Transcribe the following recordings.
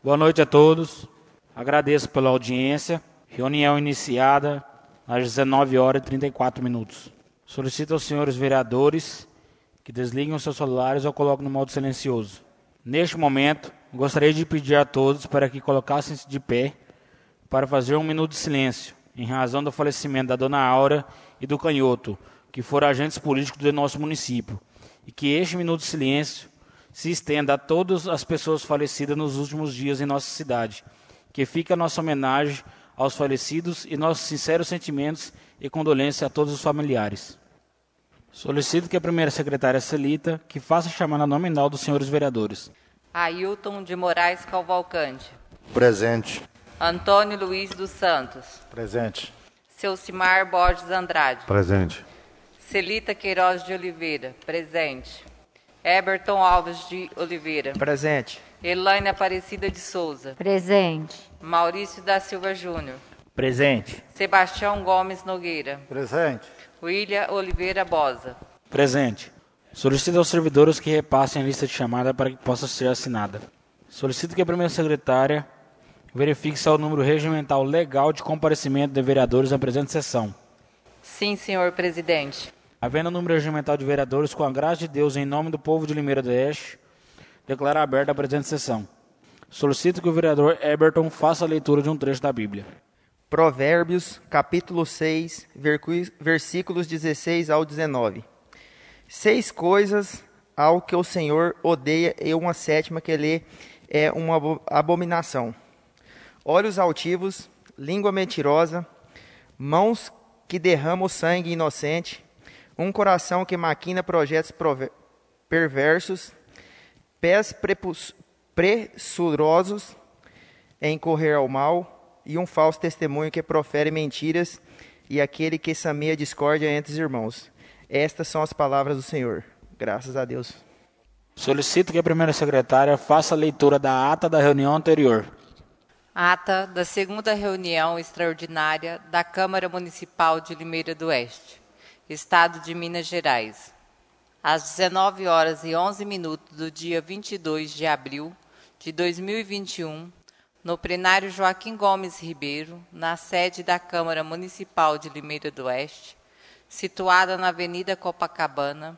Boa noite a todos. Agradeço pela audiência. Reunião iniciada às 19 horas e 34 minutos. Solicito aos senhores vereadores que desliguem os seus celulares ou coloquem no modo silencioso. Neste momento, gostaria de pedir a todos para que colocassem-se de pé para fazer um minuto de silêncio, em razão do falecimento da dona Aura e do Canhoto, que foram agentes políticos do nosso município, e que este minuto de silêncio se estenda a todas as pessoas falecidas nos últimos dias em nossa cidade, que fica a nossa homenagem aos falecidos e nossos sinceros sentimentos e condolências a todos os familiares. Solicito que a primeira secretária Celita que faça a chamada nominal dos senhores vereadores. Ailton de Moraes Cavalcante. Presente. Antônio Luiz dos Santos. Presente. Celcimar Borges Andrade. Presente. Celita Queiroz de Oliveira. Presente. Eberton Alves de Oliveira. Presente. Elaine Aparecida de Souza. Presente. Maurício da Silva Júnior. Presente. Sebastião Gomes Nogueira. Presente. William Oliveira Bosa. Presente. Solicito aos servidores que repassem a lista de chamada para que possa ser assinada. Solicito que a primeira secretária verifique se há o número regimental legal de comparecimento de vereadores na presente sessão. Sim, senhor presidente. Havendo o número regimental de vereadores, com a graça de Deus, em nome do povo de Limeira do Oeste, declaro aberta a presente sessão. Solicito que o vereador Eberton faça a leitura de um trecho da Bíblia. Provérbios, capítulo 6, versículos 16 ao 19. 6 coisas ao que o Senhor odeia e uma sétima que lhe é uma abominação. Olhos altivos, língua mentirosa, mãos que derramam sangue inocente, um coração que maquina projetos perversos, pés pressurosos em correr ao mal, e um falso testemunho que profere mentiras, e aquele que semeia discórdia entre os irmãos. Estas são as palavras do Senhor. Graças a Deus. Solicito que a primeira secretária faça a leitura da ata da reunião anterior. Ata da segunda reunião extraordinária da Câmara Municipal de Limeira do Oeste, Estado de Minas Gerais. Às 19 horas e 11 minutos do dia 22 de abril de 2021, no plenário Joaquim Gomes Ribeiro, na sede da Câmara Municipal de Limeira do Oeste, situada na Avenida Copacabana,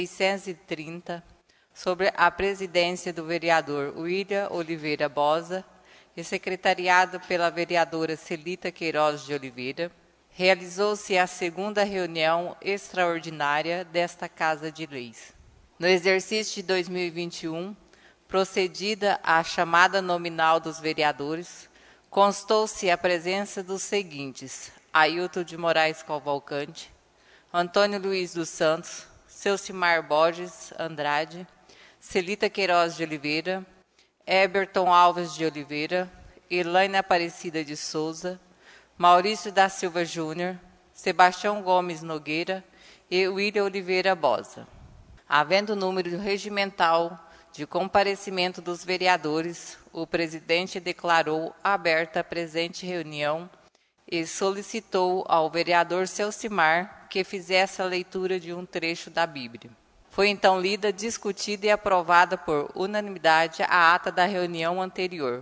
630, sobre a presidência do vereador William Oliveira Bosa e secretariado pela vereadora Celita Queiroz de Oliveira, realizou-se a segunda reunião extraordinária desta Casa de Leis. No exercício de 2021, procedida a chamada nominal dos vereadores, constou-se a presença dos seguintes: Ailton de Moraes Cavalcante, Antônio Luiz dos Santos, Celcimar Borges Andrade, Celita Queiroz de Oliveira, Eberton Alves de Oliveira, Elaine Aparecida de Souza, Maurício da Silva Júnior, Sebastião Gomes Nogueira e William Oliveira Bosa. Havendo número regimental de comparecimento dos vereadores, o presidente declarou aberta a presente reunião e solicitou ao vereador Celcimar que fizesse a leitura de um trecho da Bíblia. Foi então lida, discutida e aprovada por unanimidade a ata da reunião anterior.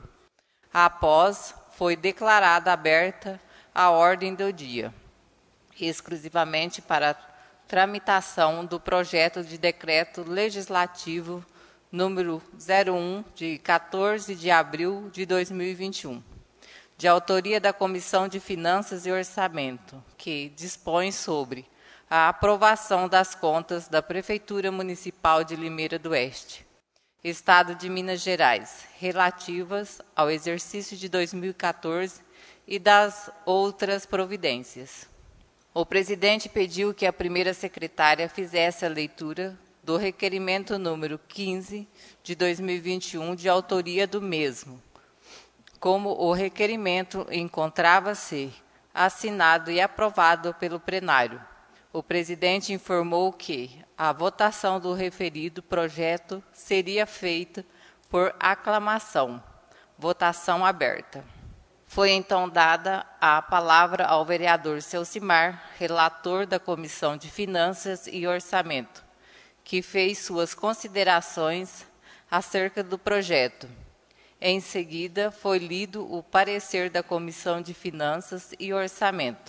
Após, foi declarada aberta a ordem do dia, exclusivamente para a tramitação do projeto de decreto legislativo número 01, de 14 de abril de 2021, de autoria da Comissão de Finanças e Orçamento, que dispõe sobre a aprovação das contas da Prefeitura Municipal de Limeira do Oeste, Estado de Minas Gerais, relativas ao exercício de 2014 e das outras providências. O presidente pediu que a primeira secretária fizesse a leitura do requerimento número 15 de 2021, de autoria do mesmo. Como o requerimento encontrava-se assinado e aprovado pelo plenário, o presidente informou que a votação do referido projeto seria feita por aclamação, votação aberta. Foi então dada a palavra ao vereador Celcimar, relator da Comissão de Finanças e Orçamento, que fez suas considerações acerca do projeto. Em seguida, foi lido o parecer da Comissão de Finanças e Orçamento,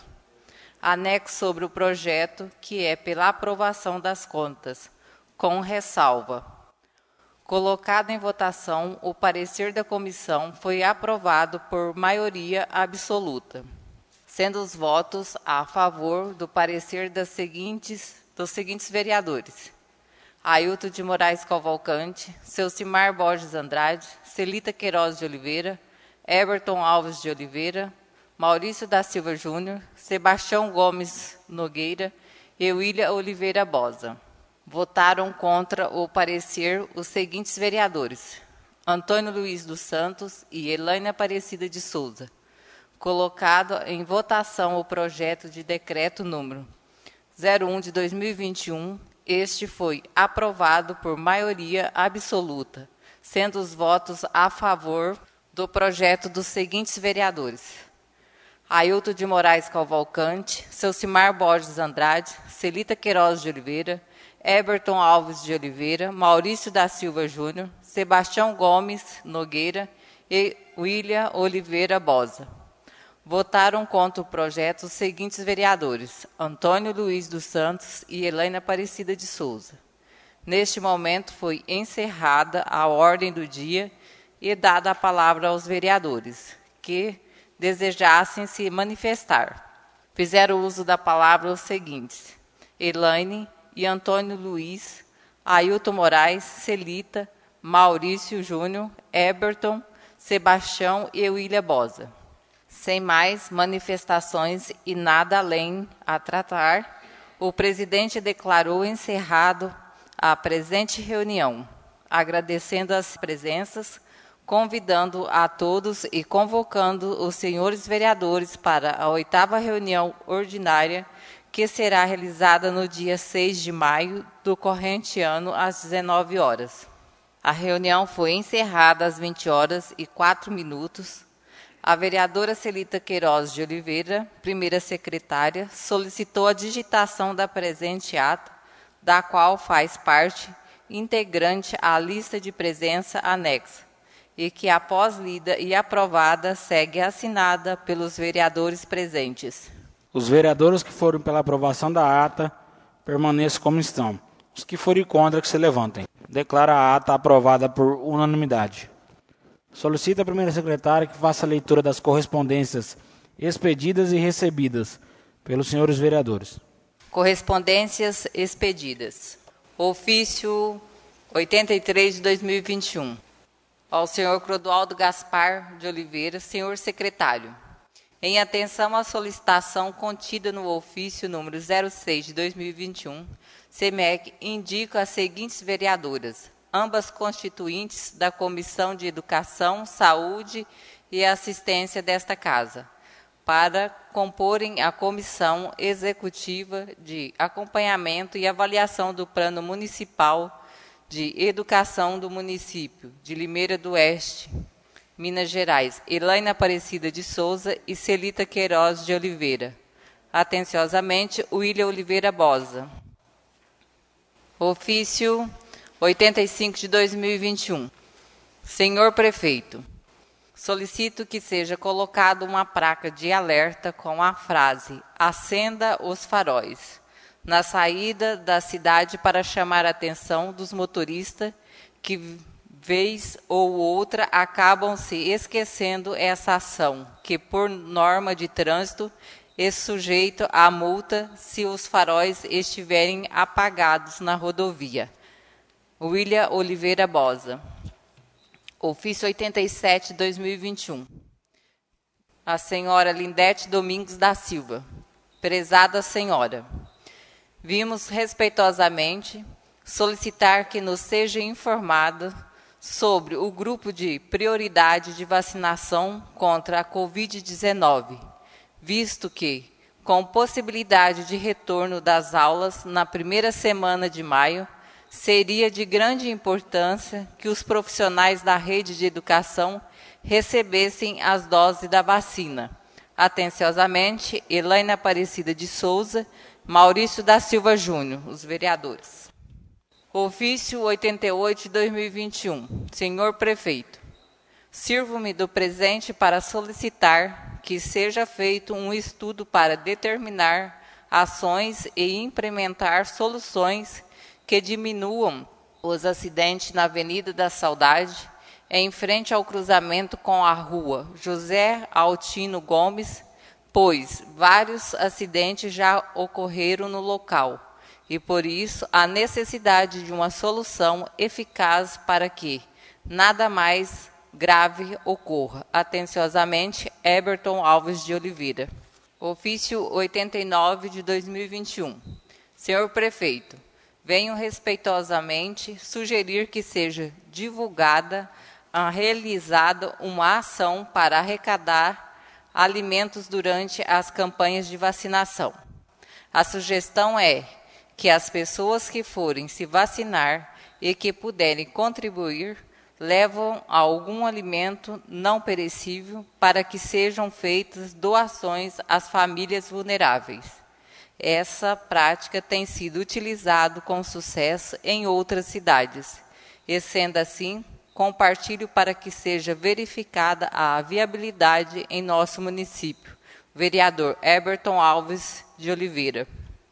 anexo sobre o projeto, que é pela aprovação das contas, com ressalva. Colocado em votação, o parecer da comissão foi aprovado por maioria absoluta, sendo os votos a favor do parecer dos seguintes vereadores: Ailton de Moraes Cavalcante, Ceucimar Borges Andrade, Celita Queiroz de Oliveira, Eberton Alves de Oliveira, Maurício da Silva Júnior, Sebastião Gomes Nogueira e William Oliveira Bosa. Votaram contra o parecer os seguintes vereadores: Antônio Luiz dos Santos e Elaine Aparecida de Souza. Colocado em votação o projeto de decreto número 01 de 2021, este foi aprovado por maioria absoluta, sendo os votos a favor do projeto dos seguintes vereadores: Ailton de Moraes Cavalcante, Ceucimar Borges Andrade, Celita Queiroz de Oliveira, Eberton Alves de Oliveira, Maurício da Silva Júnior, Sebastião Gomes Nogueira e William Oliveira Bosa. Votaram contra o projeto os seguintes vereadores: Antônio Luiz dos Santos e Elaine Aparecida de Souza. Neste momento foi encerrada a ordem do dia e dada a palavra aos vereadores que desejassem se manifestar. Fizeram uso da palavra os seguintes: Elaine e Antônio Luiz, Ailton Moraes, Celita, Maurício Júnior, Eberton, Sebastião e William Bosa. Sem mais manifestações e nada além a tratar, o presidente declarou encerrado a presente reunião, agradecendo as presenças, convidando a todos e convocando os senhores vereadores para a 8ª reunião ordinária, que será realizada no dia 6 de maio do corrente ano, às 19 horas. A reunião foi encerrada às 20h04. A vereadora Celita Queiroz de Oliveira, primeira secretária, solicitou a digitação da presente ata, da qual faz parte integrante a lista de presença anexa, e que, após lida e aprovada, segue assinada pelos vereadores presentes. Os vereadores que forem pela aprovação da ata permaneçam como estão. Os que forem contra, que se levantem. Declara a ata aprovada por unanimidade. Solicita a primeira secretária que faça a leitura das correspondências expedidas e recebidas pelos senhores vereadores. Correspondências expedidas. Ofício 83 de 2021. Ao senhor Clodoaldo Gaspar de Oliveira, senhor secretário. Em atenção à solicitação contida no ofício número 06 de 2021, CEMEC indica as seguintes vereadoras, ambas constituintes da Comissão de Educação, Saúde e Assistência desta Casa, para comporem a Comissão Executiva de Acompanhamento e Avaliação do Plano Municipal de Educação do município de Limeira do Oeste, Minas Gerais: Elaine Aparecida de Souza e Celita Queiroz de Oliveira. Atenciosamente, William Oliveira Bosa. Ofício 85 de 2021. Senhor Prefeito, solicito que seja colocada uma placa de alerta com a frase "Acenda os faróis" na saída da cidade para chamar a atenção dos motoristas que, vez ou outra, acabam se esquecendo essa ação, que, por norma de trânsito, é sujeito à multa se os faróis estiverem apagados na rodovia. William Oliveira Bosa. Ofício 87, 2021. A senhora Lindete Domingos da Silva. Prezada senhora, vimos respeitosamente solicitar que nos seja informado sobre o grupo de prioridade de vacinação contra a Covid-19, visto que, com possibilidade de retorno das aulas na primeira semana de maio, seria de grande importância que os profissionais da rede de educação recebessem as doses da vacina. Atenciosamente, Elaine Aparecida de Souza, Maurício da Silva Júnior, os vereadores. Ofício 88 de 2021. Senhor Prefeito, Sirvo-me do presente para solicitar que seja feito um estudo para determinar ações e implementar soluções que diminuam os acidentes na Avenida da Saudade, em frente ao cruzamento com a rua José Altino Gomes, pois vários acidentes já ocorreram no local e, por isso, a necessidade de uma solução eficaz para que nada mais grave ocorra. Atenciosamente, Eberton Alves de Oliveira. Ofício 89 de 2021. Senhor Prefeito, venho respeitosamente sugerir que seja realizada uma ação para arrecadar alimentos durante as campanhas de vacinação. A sugestão é que as pessoas que forem se vacinar e que puderem contribuir levam algum alimento não perecível para que sejam feitas doações às famílias vulneráveis. Essa prática tem sido utilizada com sucesso em outras cidades, e sendo assim, compartilho para que seja verificada a viabilidade em nosso município. Vereador Eberton Alves de Oliveira.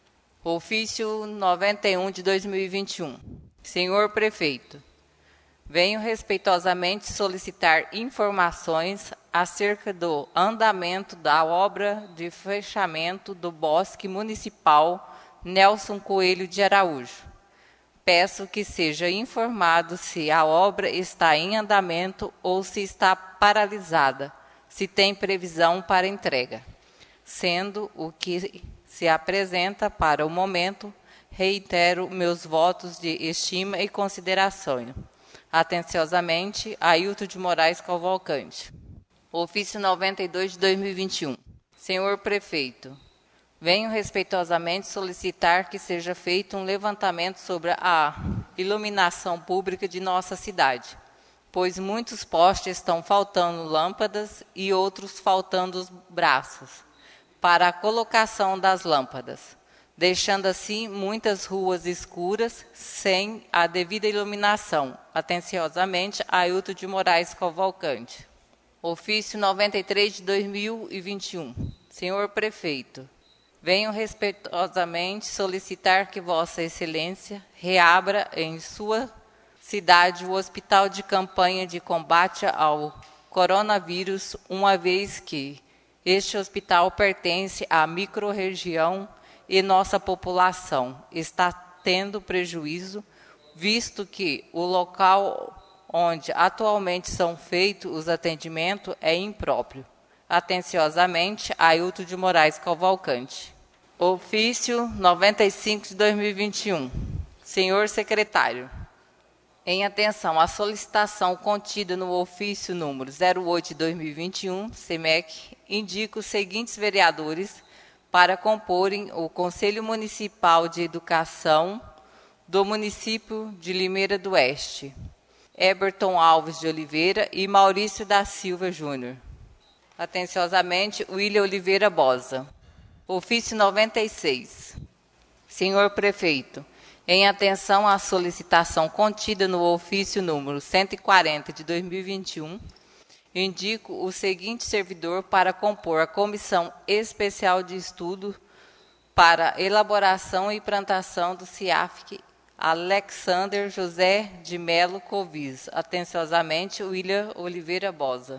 Ofício 91 de 2021. Senhor Prefeito, venho respeitosamente solicitar informações acerca do andamento da obra de fechamento do Bosque Municipal Nelson Coelho de Araújo. Peço que seja informado se a obra está em andamento ou se está paralisada, se tem previsão para entrega. Sendo o que se apresenta para o momento, reitero meus votos de estima e consideração. Atenciosamente, Ailton de Moraes Cavalcante. Ofício 92 de 2021. Senhor Prefeito, venho respeitosamente solicitar que seja feito um levantamento sobre a iluminação pública de nossa cidade, pois muitos postes estão faltando lâmpadas e outros faltando os braços para a colocação das lâmpadas, deixando assim muitas ruas escuras sem a devida iluminação. Atenciosamente, Ailton de Moraes Cavalcante. Ofício 93 de 2021. Senhor Prefeito, venho respeitosamente solicitar que Vossa Excelência reabra em sua cidade o Hospital de Campanha de Combate ao Coronavírus, uma vez que este hospital pertence à microrregião e nossa população está tendo prejuízo, visto que o local onde atualmente são feitos os atendimentos é impróprio. Atenciosamente, Ailton de Moraes Cavalcante. Ofício 95 de 2021. Senhor Secretário, em atenção à solicitação contida no ofício número 08 de 2021, SEMEC, indico os seguintes vereadores para comporem o Conselho Municipal de Educação do município de Limeira do Oeste: Eberton Alves de Oliveira e Maurício da Silva Júnior. Atenciosamente, William Oliveira Bosa. Ofício 96. Senhor Prefeito, em atenção à solicitação contida no ofício número 140 de 2021, indico o seguinte servidor para compor a Comissão Especial de Estudo para elaboração e implantação do CIAFC: Alexander José de Melo Covis. Atenciosamente, William Oliveira Bosa.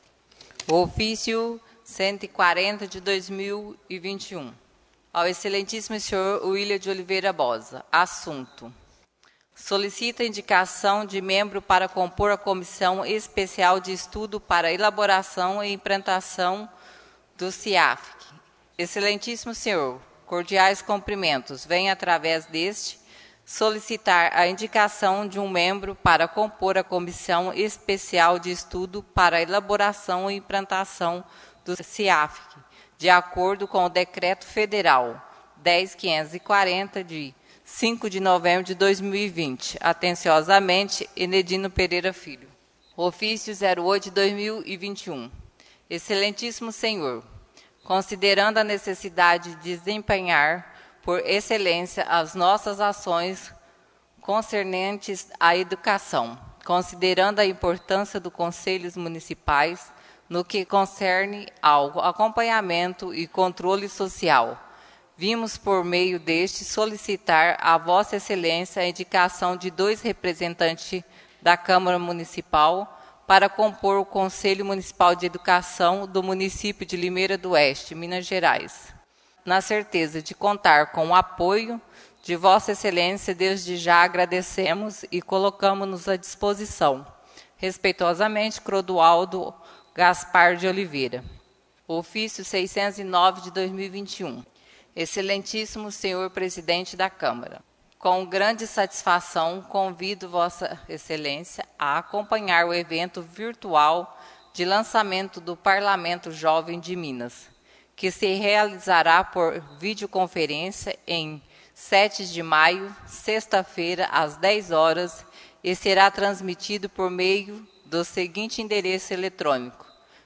Ofício 140 de 2021. Ao excelentíssimo senhor William de Oliveira Bosa. Assunto: solicita indicação de membro para compor a Comissão Especial de Estudo para elaboração e implantação do CIAFC. Excelentíssimo senhor, cordiais cumprimentos. Venho, através deste, solicitar a indicação de um membro para compor a Comissão Especial de Estudo para a elaboração e implantação do CIAFC, de acordo com o Decreto Federal 10.540, de 5 de novembro de 2020. Atenciosamente, Enedino Pereira Filho. Ofício 08 de 2021. Excelentíssimo senhor, considerando a necessidade de desempenhar por excelência as nossas ações concernentes à educação, considerando a importância dos conselhos municipais no que concerne ao acompanhamento e controle social. Vimos, por meio deste, solicitar a Vossa Excelência a indicação de 2 representantes da Câmara Municipal para compor o Conselho Municipal de Educação do município de Limeira do Oeste, Minas Gerais. Na certeza de contar com o apoio de Vossa Excelência, desde já agradecemos e colocamos-nos à disposição. Respeitosamente, Clodoaldo Gaspar de Oliveira. Ofício 609 de 2021. Excelentíssimo senhor presidente da Câmara, com grande satisfação convido Vossa Excelência a acompanhar o evento virtual de lançamento do Parlamento Jovem de Minas, que se realizará por videoconferência em 7 de maio, sexta-feira, às 10 horas, e será transmitido por meio do seguinte endereço eletrônico: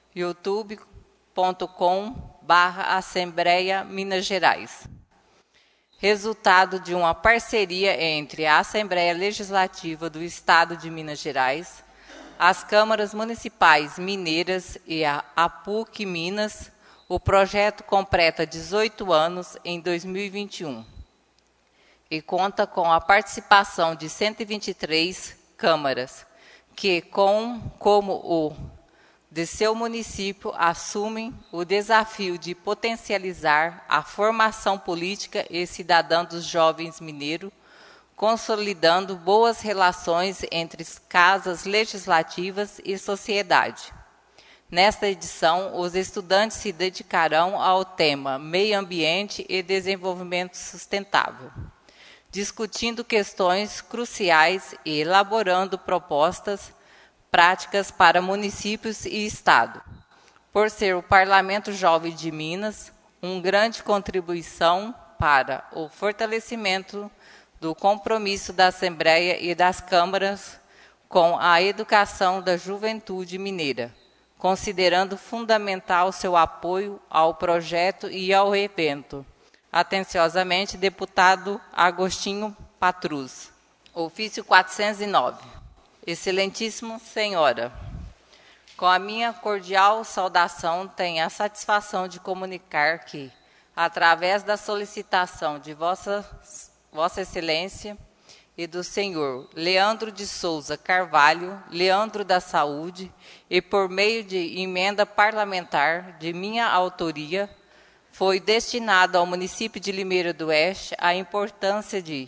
youtube.com/Assembleia Minas Gerais. Resultado de uma parceria entre a Assembleia Legislativa do Estado de Minas Gerais, as câmaras municipais mineiras e a PUC Minas, o projeto completa 18 anos em 2021 e conta com a participação de 123 câmaras, que, como o de seu município, assumem o desafio de potencializar a formação política e cidadã dos jovens mineiros, consolidando boas relações entre casas legislativas e sociedade. Nesta edição, os estudantes se dedicarão ao tema Meio Ambiente e Desenvolvimento Sustentável, discutindo questões cruciais e elaborando propostas práticas para municípios e Estado. Por ser o Parlamento Jovem de Minas, uma grande contribuição para o fortalecimento do compromisso da Assembleia e das câmaras com a educação da juventude mineira, considerando fundamental seu apoio ao projeto e ao evento. Atenciosamente, deputado Agostinho Patrus. Ofício 409. Excelentíssima Senhora, com a minha cordial saudação, tenho a satisfação de comunicar que, através da solicitação de Vossa Excelência e do Senhor Leandro de Souza Carvalho, Leandro da Saúde, e por meio de emenda parlamentar de minha autoria, foi destinado ao município de Limeira do Oeste a importância de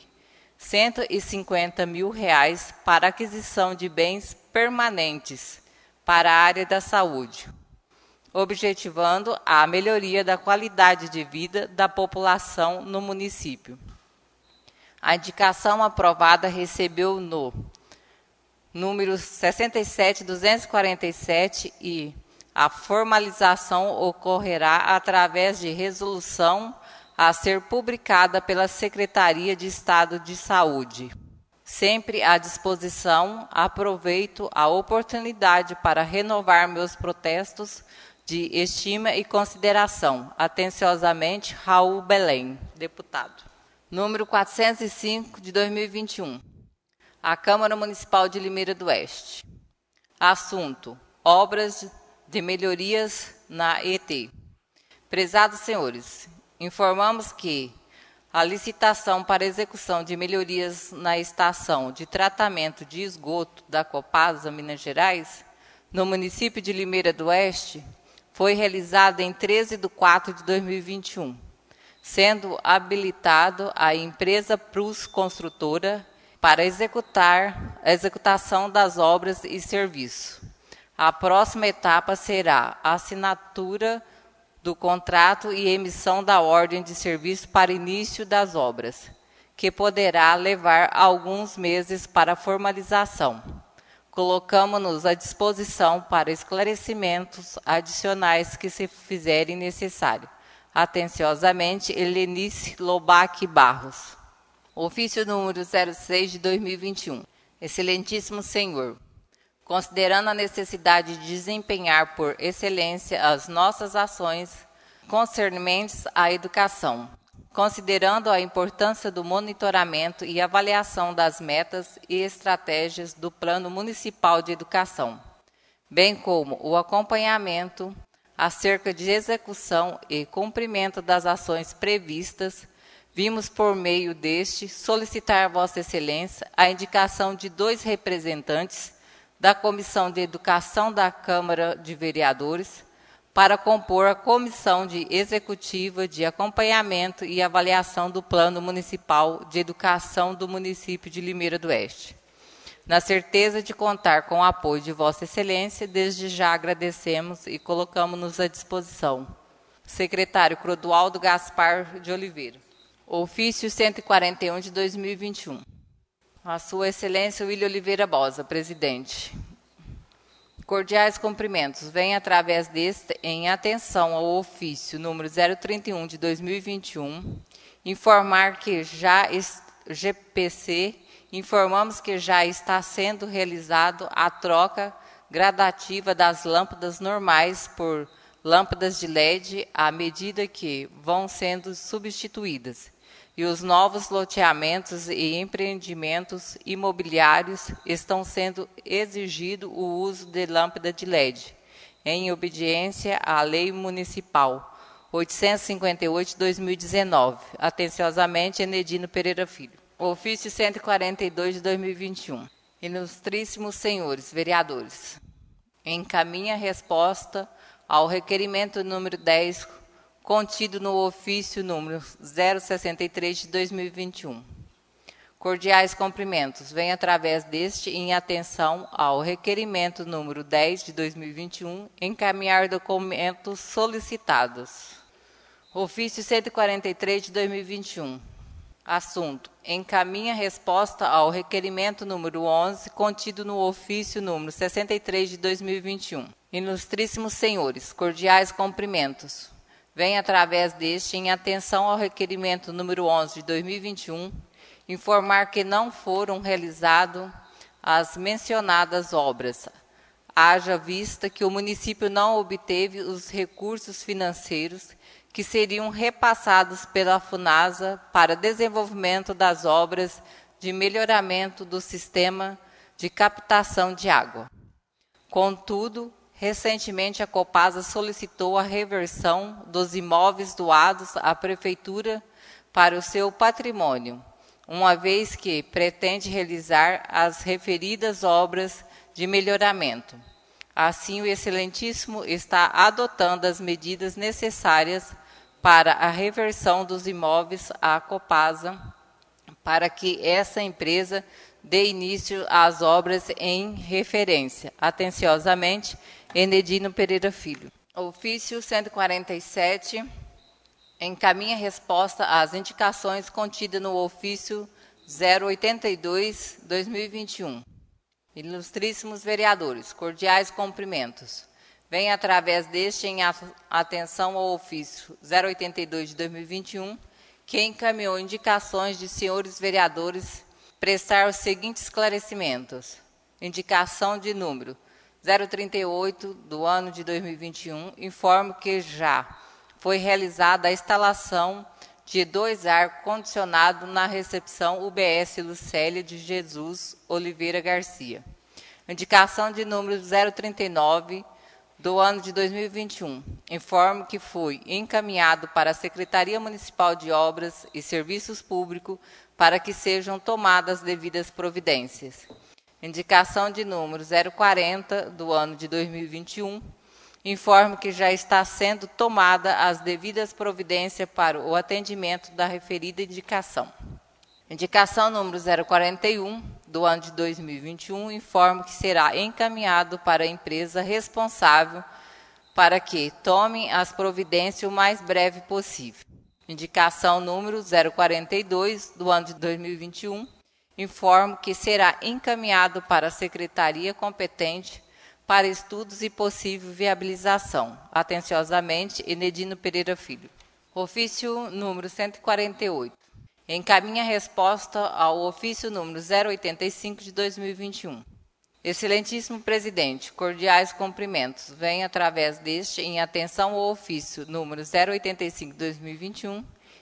R$150 mil para aquisição de bens permanentes para a área da saúde, objetivando a melhoria da qualidade de vida da população no município. A indicação aprovada recebeu no número 67.247 e a formalização ocorrerá através de resolução a ser publicada pela Secretaria de Estado de Saúde. Sempre à disposição, aproveito a oportunidade para renovar meus protestos de estima e consideração. Atenciosamente, Raul Belém, deputado. Número 405 de 2021. A Câmara Municipal de Limeira do Oeste. Assunto: obras de melhorias na ET. Prezados senhores, informamos que a licitação para execução de melhorias na estação de tratamento de esgoto da Copasa, Minas Gerais, no município de Limeira do Oeste, foi realizada em 13 de 4 de 2021, sendo habilitado a empresa Prus Construtora para executar a executação das obras e serviços. A próxima etapa será a assinatura do contrato e emissão da ordem de serviço para início das obras, que poderá levar alguns meses para formalização. Colocamos-nos à disposição para esclarecimentos adicionais que se fizerem necessário. Atenciosamente, Helenice Lobac Barros. Ofício número 06 de 2021. Excelentíssimo Senhor, considerando a necessidade de desempenhar por excelência as nossas ações concernentes à educação, considerando a importância do monitoramento e avaliação das metas e estratégias do Plano Municipal de Educação, bem como o acompanhamento acerca de execução e cumprimento das ações previstas, vimos por meio deste solicitar a Vossa Excelência a indicação de 2 representantes da Comissão de Educação da Câmara de Vereadores para compor a Comissão de Executiva de Acompanhamento e Avaliação do Plano Municipal de Educação do município de Limeira do Oeste. Na certeza de contar com o apoio de Vossa Excelência, desde já agradecemos e colocamos-nos à disposição. Secretário Clodoaldo Gaspar de Oliveira. Ofício 141 de 2021. A Sua Excelência William Oliveira Bosa, presidente. Cordiais cumprimentos. Venho através deste, em atenção ao ofício número 031 de 2021, informar que GPC, informamos que já está sendo realizado a troca gradativa das lâmpadas normais por lâmpadas de LED à medida que vão sendo substituídas. E os novos loteamentos e empreendimentos imobiliários estão sendo exigido o uso de lâmpada de LED, em obediência à Lei Municipal 858 de 2019. Atenciosamente, Enedino Pereira Filho. Ofício 142 de 2021. Ilustríssimos senhores vereadores, encaminha resposta ao requerimento número 10, contido no ofício número 063 de 2021. Cordiais cumprimentos. Venho através deste, em atenção ao requerimento número 10 de 2021, encaminhar documentos solicitados. Ofício 143 de 2021. Assunto: encaminha resposta ao requerimento número 11, contido no ofício número 63 de 2021. Ilustríssimos senhores, cordiais cumprimentos. Vem através deste, em atenção ao requerimento número 11 de 2021, informar que não foram realizadas as mencionadas obras, haja vista que o município não obteve os recursos financeiros que seriam repassados pela FUNASA para desenvolvimento das obras de melhoramento do sistema de captação de água. Contudo, recentemente, a Copasa solicitou a reversão dos imóveis doados à Prefeitura para o seu patrimônio, uma vez que pretende realizar as referidas obras de melhoramento. Assim, o Excelentíssimo está adotando as medidas necessárias para a reversão dos imóveis à Copasa, para que essa empresa dê início às obras em referência. Atenciosamente, Enedino Pereira Filho. Ofício 147 encaminha resposta às indicações contidas no ofício 082/2021. Ilustríssimos vereadores, cordiais cumprimentos. Venho através deste, em atenção ao ofício 082 de 2021, que encaminhou indicações de senhores vereadores, prestar os seguintes esclarecimentos. Indicação de número 038 do ano de 2021, informo que já foi realizada a instalação de 2 ar-condicionados na recepção UBS Lucélia de Jesus Oliveira Garcia. Indicação de número 039 do ano de 2021, informo que foi encaminhado para a Secretaria Municipal de Obras e Serviços Públicos para que sejam tomadas devidas providências. Indicação de número 040 do ano de 2021, informo que já está sendo tomada as devidas providências para o atendimento da referida indicação. Indicação número 041 do ano de 2021, informo que será encaminhado para a empresa responsável para que tomem as providências o mais breve possível. Indicação número 042 do ano de 2021, informo que será encaminhado para a secretaria competente para estudos e possível viabilização. Atenciosamente, Enedino Pereira Filho. Ofício número 148. Encaminha resposta ao ofício número 085 de 2021. Excelentíssimo presidente, cordiais cumprimentos. Venho através deste, em atenção ao ofício número 085 de 2021,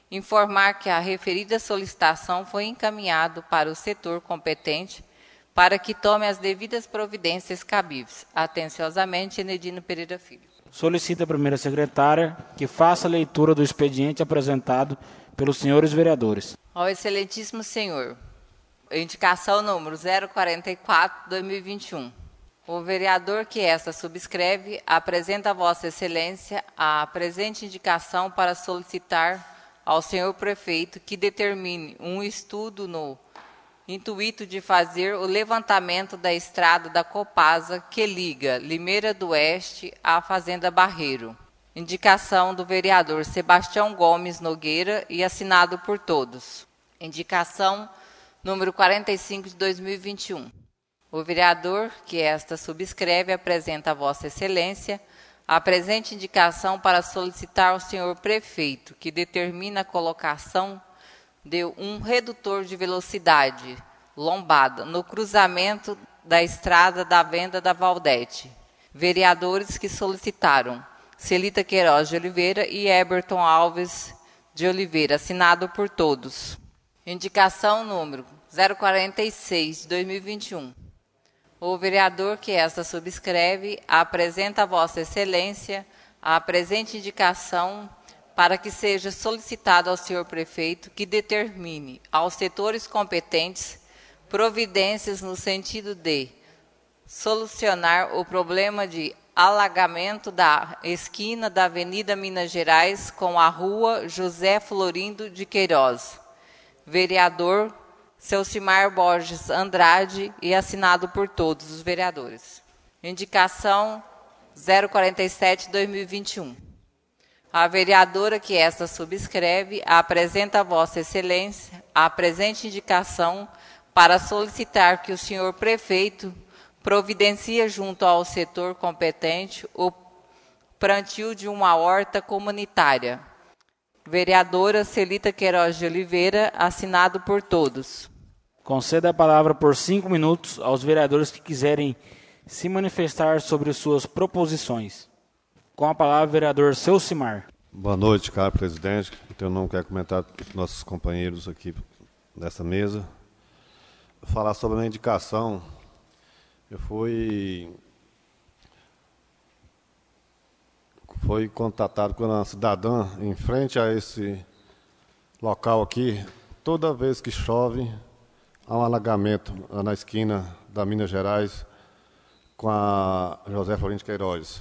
informar que a referida solicitação foi encaminhado para o setor competente para que tome as devidas providências cabíveis. Atenciosamente, Enedino Pereira Filho. Solicita a primeira secretária que faça a leitura do expediente apresentado pelos senhores vereadores. Ao excelentíssimo senhor, indicação número 044/2021. O vereador que esta subscreve apresenta a Vossa Excelência a presente indicação para solicitar ao senhor prefeito que determine um estudo no intuito de fazer o levantamento da estrada da Copasa que liga Limeira do Oeste à Fazenda Barreiro. Indicação do vereador Sebastião Gomes Nogueira e assinado por todos. Indicação número 45/2021. O vereador que esta subscreve apresenta a Vossa Excelência a presente indicação para solicitar ao senhor prefeito que determina a colocação de um redutor de velocidade lombada no cruzamento da estrada da Venda da Valdete. Vereadores que solicitaram: Celita Queiroz de Oliveira e Eberton Alves de Oliveira, assinado por todos. Indicação número 046/2021. O vereador que esta subscreve apresenta a Vossa Excelência a presente indicação para que seja solicitado ao senhor prefeito que determine aos setores competentes providências no sentido de solucionar o problema de alagamento da esquina da Avenida Minas Gerais com a Rua José Florindo de Queiroz. Vereador Celcimar Borges Andrade e assinado por todos os vereadores. Indicação 047/2021. A vereadora que esta subscreve apresenta a Vossa Excelência a presente indicação para solicitar que o senhor prefeito providencie junto ao setor competente o plantio de uma horta comunitária. Vereadora Celita Queiroz de Oliveira, assinado por todos. Conceda a palavra por 5 minutos aos vereadores que quiserem se manifestar sobre suas proposições. Com a palavra, o vereador Celcimar. Boa noite, caro presidente. Eu não quero comentar com nossos companheiros aqui nessa mesa. Vou falar sobre a minha indicação. Eu fui contatado por uma cidadã em frente a esse local aqui. Toda vez que chove, há um alagamento na esquina da Minas Gerais com a José Florindo de Queiroz.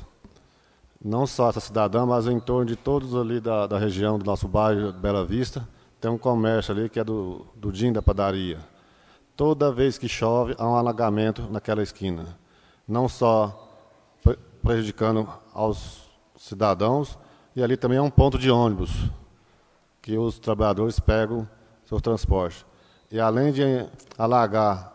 Não só essa cidadã, mas em torno de todos ali da região do nosso bairro Bela Vista, tem um comércio ali que é do Dinho da Padaria. Toda vez que chove, há um alagamento naquela esquina. Não só prejudicando aos cidadãos, e ali também é um ponto de ônibus, que os trabalhadores pegam seu transporte. E além de alagar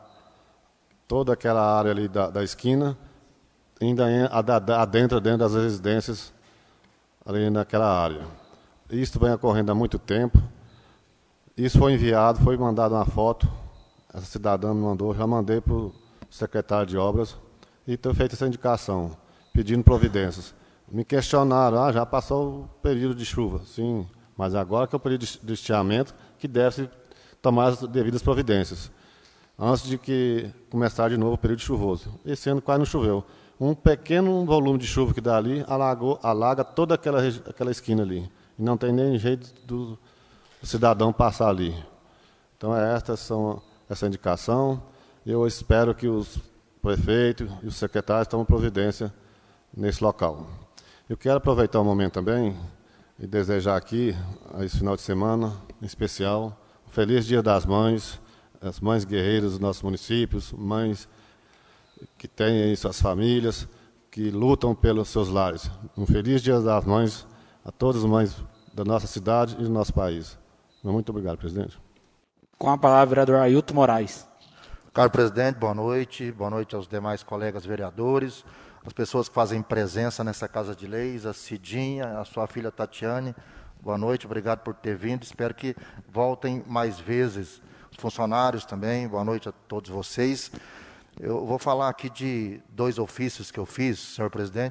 toda aquela área ali da esquina, ainda adentra dentro das residências ali naquela área. Isso vem ocorrendo há muito tempo. Isso foi enviado, foi mandada uma foto, essa cidadã me mandou, já mandei para o secretário de obras e tenho feito essa indicação, pedindo providências. Me questionaram, já passou o período de chuva. Sim, mas agora que é o período de estiamento, que deve tomar as devidas providências, antes de que começar de novo o período chuvoso. Esse ano quase não choveu. Um pequeno volume de chuva que dá ali alaga toda aquela esquina ali. E não tem nem jeito do cidadão passar ali. Então, essa indicação. Eu espero que os prefeitos e os secretários tomem providência nesse local. Eu quero aproveitar o momento também e desejar aqui, esse final de semana, em especial, um feliz Dia das Mães, as mães guerreiras dos nossos municípios, mães que têm aí suas famílias, que lutam pelos seus lares. Um feliz Dia das Mães a todas as mães da nossa cidade e do nosso país. Muito obrigado, presidente. Com a palavra, o vereador Ailton Moraes. Caro presidente, boa noite aos demais colegas vereadores, as pessoas que fazem presença nessa Casa de Leis, a Cidinha, a sua filha Tatiane, boa noite, obrigado por ter vindo, espero que voltem mais vezes. Os funcionários também, boa noite a todos vocês. Eu vou falar aqui de 2 ofícios que eu fiz, senhor presidente,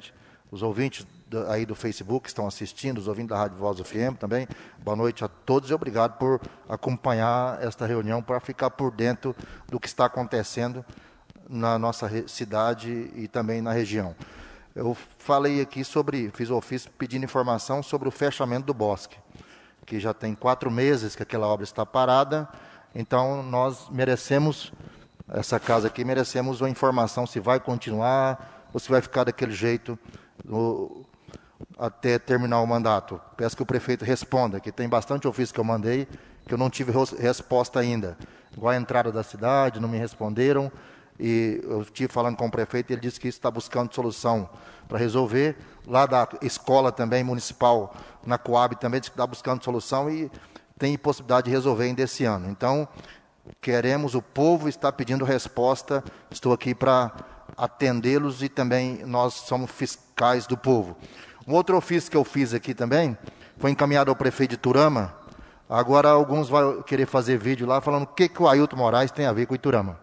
os ouvintes aí do Facebook que estão assistindo, os ouvintes da Rádio Voz do FM também. Boa noite a todos e obrigado por acompanhar esta reunião, para ficar por dentro do que está acontecendo na nossa cidade e também na região. Eu falei aqui fiz o ofício pedindo informação sobre o fechamento do bosque, que já tem 4 meses que aquela obra está parada, então nós merecemos, essa casa aqui, merecemos uma informação se vai continuar ou se vai ficar daquele jeito até terminar o mandato. Peço que o prefeito responda, que tem bastante ofício que eu mandei, que eu não tive resposta ainda. Igual a entrada da cidade, não me responderam, e eu estive falando com o prefeito, e ele disse que está buscando solução para resolver. Lá da escola também, municipal, na Coab, também disse que está buscando solução e tem possibilidade de resolver ainda esse ano. Então, o povo está pedindo resposta, estou aqui para atendê-los e também nós somos fiscais do povo. Um outro ofício que eu fiz aqui também foi encaminhado ao prefeito de Iturama. Agora alguns vão querer fazer vídeo lá falando o que o Ailton Moraes tem a ver com Iturama.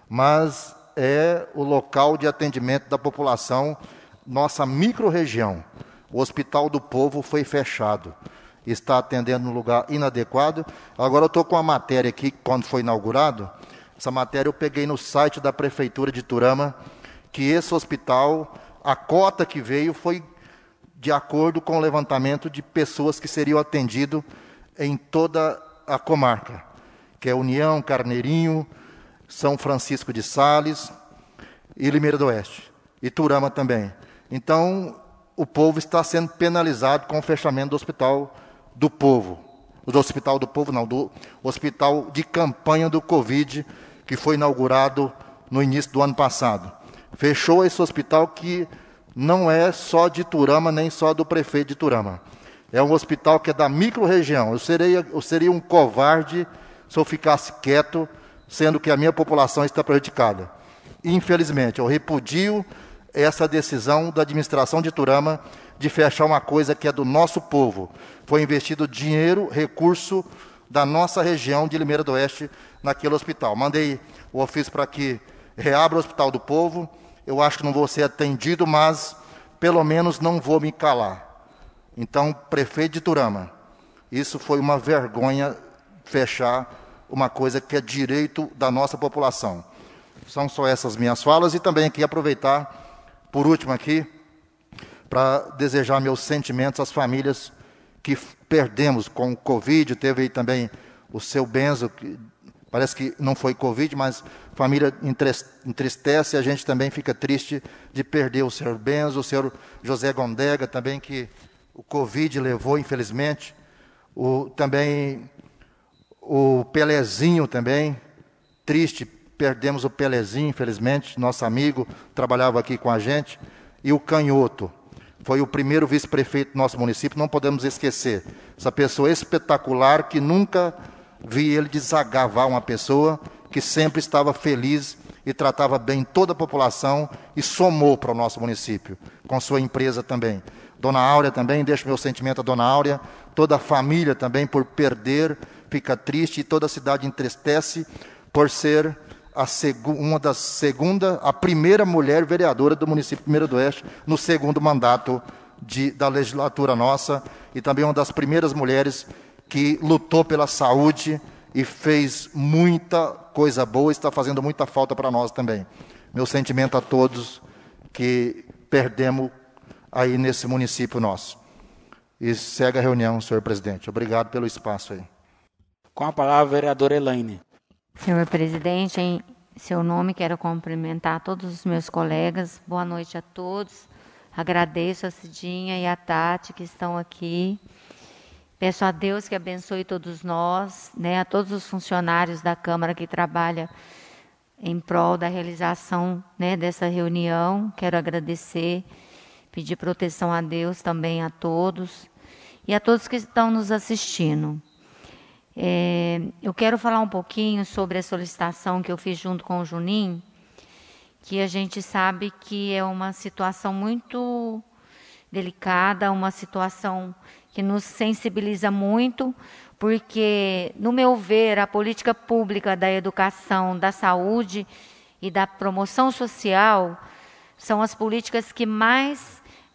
Mas é o local de atendimento da população, nossa micro-região. O Hospital do Povo foi fechado. Está atendendo no lugar inadequado. Agora eu estou com a matéria aqui, quando foi inaugurado. Essa matéria eu peguei no site da Prefeitura de Iturama, que esse hospital, a cota que veio foi de acordo com o levantamento de pessoas que seriam atendidas em toda a comarca, que é União, Carneirinho, São Francisco de Sales e Limeira do Oeste. Iturama também. Então, o povo está sendo penalizado com o fechamento do Hospital do Povo. Do Hospital do Povo, não, do Hospital de Campanha do Covid, que foi inaugurado no início do ano passado. Fechou esse hospital que não é só de Iturama, nem só do prefeito de Iturama. É um hospital que é da micro-região. Eu seria um covarde se eu ficasse quieto, sendo que a minha população está prejudicada. Infelizmente, eu repudio essa decisão da administração de Iturama de fechar uma coisa que é do nosso povo. Foi investido dinheiro, recurso da nossa região de Limeira do Oeste naquele hospital. Mandei o ofício para que reabra o Hospital do Povo. Eu acho que não vou ser atendido, mas pelo menos não vou me calar. Então, prefeito de Iturama, isso foi uma vergonha fechar uma coisa que é direito da nossa população. São só essas minhas falas e também aqui aproveitar, por último aqui, para desejar meus sentimentos às famílias que perdemos com o Covid. Teve aí também o seu Benzo, que parece que não foi Covid, mas a família entristece, e a gente também fica triste de perder o senhor Benzo, o senhor José Gondega também, que o Covid levou, infelizmente. Também o Pelezinho também, triste, perdemos o Pelezinho, infelizmente, nosso amigo, trabalhava aqui com a gente. E o Canhoto, foi o primeiro vice-prefeito do nosso município, não podemos esquecer. Essa pessoa espetacular, que nunca vi ele desagavar uma pessoa, que sempre estava feliz e tratava bem toda a população e somou para o nosso município, com sua empresa também. Dona Áurea também, deixo meu sentimento a Dona Áurea, toda a família também por perder, fica triste, e toda a cidade entristece por ser a primeira mulher vereadora do município de Limeira do Oeste no segundo mandato da legislatura nossa, e também uma das primeiras mulheres que lutou pela saúde e fez muita coisa boa, está fazendo muita falta para nós também. Meu sentimento a todos que perdemos aí nesse município nosso. E segue a reunião, senhor presidente. Obrigado pelo espaço aí. Com a palavra, a vereadora Elaine. Senhor presidente, em seu nome, quero cumprimentar todos os meus colegas. Boa noite a todos. Agradeço a Cidinha e a Tati que estão aqui. Peço a Deus que abençoe todos nós, a todos os funcionários da Câmara que trabalham em prol da realização dessa reunião. Quero agradecer, pedir proteção a Deus também a todos e a todos que estão nos assistindo. Eu quero falar um pouquinho sobre a solicitação que eu fiz junto com o Juninho, que a gente sabe que é uma situação muito delicada, uma situação que nos sensibiliza muito, porque, no meu ver, a política pública da educação, da saúde e da promoção social são as políticas que mais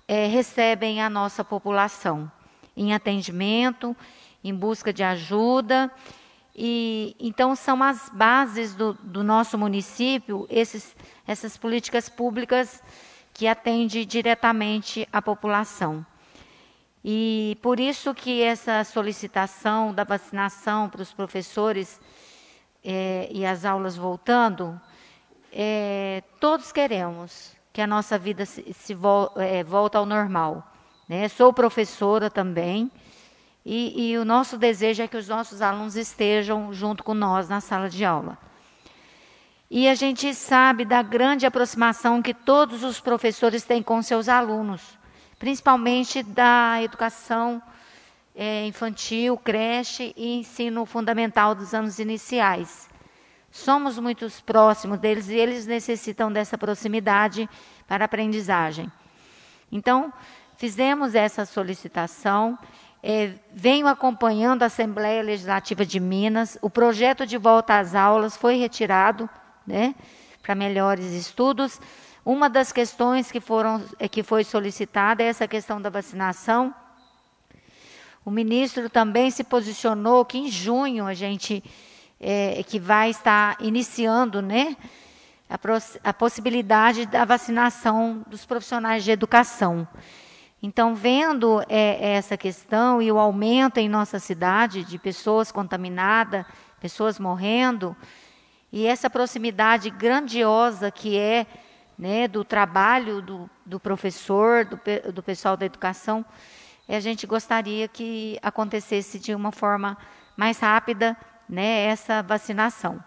recebem a nossa população em atendimento, em busca de ajuda. E então são as bases do nosso município, essas políticas públicas que atendem diretamente a população. E por isso que essa solicitação da vacinação para os professores e as aulas voltando, todos queremos que a nossa vida volte ao normal, né? Sou professora também, e o nosso desejo é que os nossos alunos estejam junto com nós na sala de aula. E a gente sabe da grande aproximação que todos os professores têm com seus alunos, principalmente da educação infantil, creche e ensino fundamental dos anos iniciais. Somos muito próximos deles e eles necessitam dessa proximidade para a aprendizagem. Então, fizemos essa solicitação, venho acompanhando a Assembleia Legislativa de Minas, o projeto de volta às aulas foi retirado, né, para melhores estudos. Uma das questões que foi solicitada é essa questão da vacinação. O ministro também se posicionou que em junho a gente que vai estar iniciando, né, a possibilidade da vacinação dos profissionais de educação. Então, vendo essa questão e o aumento em nossa cidade de pessoas contaminadas, pessoas morrendo, e essa proximidade grandiosa que né, do trabalho do professor, do pessoal da educação, a gente gostaria que acontecesse de uma forma mais rápida, né, essa vacinação.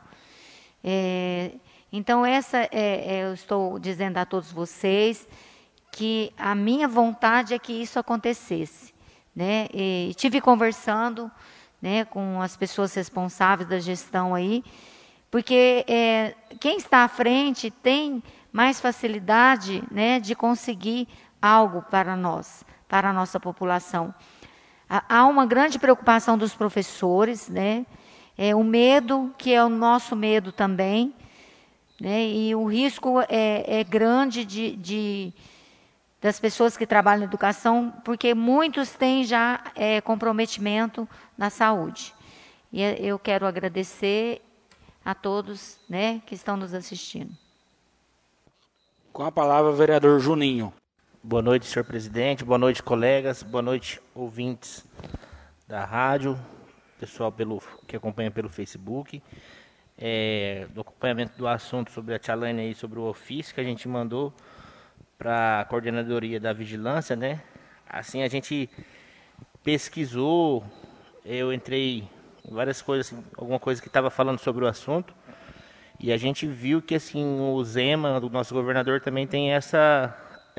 Então, eu estou dizendo a todos vocês que a minha vontade é que isso acontecesse, né? E estive conversando, né, com as pessoas responsáveis da gestão aí, porque quem está à frente tem mais facilidade, né, de conseguir algo para nós, para a nossa população. Há uma grande preocupação dos professores, né? O medo, que é o nosso medo também, né? E o risco é grande das pessoas que trabalham na educação, porque muitos têm já comprometimento na saúde. E eu quero agradecer a todos, né, que estão nos assistindo. Com a palavra, o vereador Juninho. Boa noite, senhor presidente. Boa noite, colegas. Boa noite, ouvintes da rádio, pessoal que acompanha pelo Facebook. Do acompanhamento do assunto sobre a Tchalane aí, sobre o ofício que a gente mandou para a coordenadoria da vigilância, né? Assim, a gente pesquisou, eu entrei em várias coisas, assim, alguma coisa que estava falando sobre o assunto, e a gente viu que assim o Zema, do nosso governador, também tem essa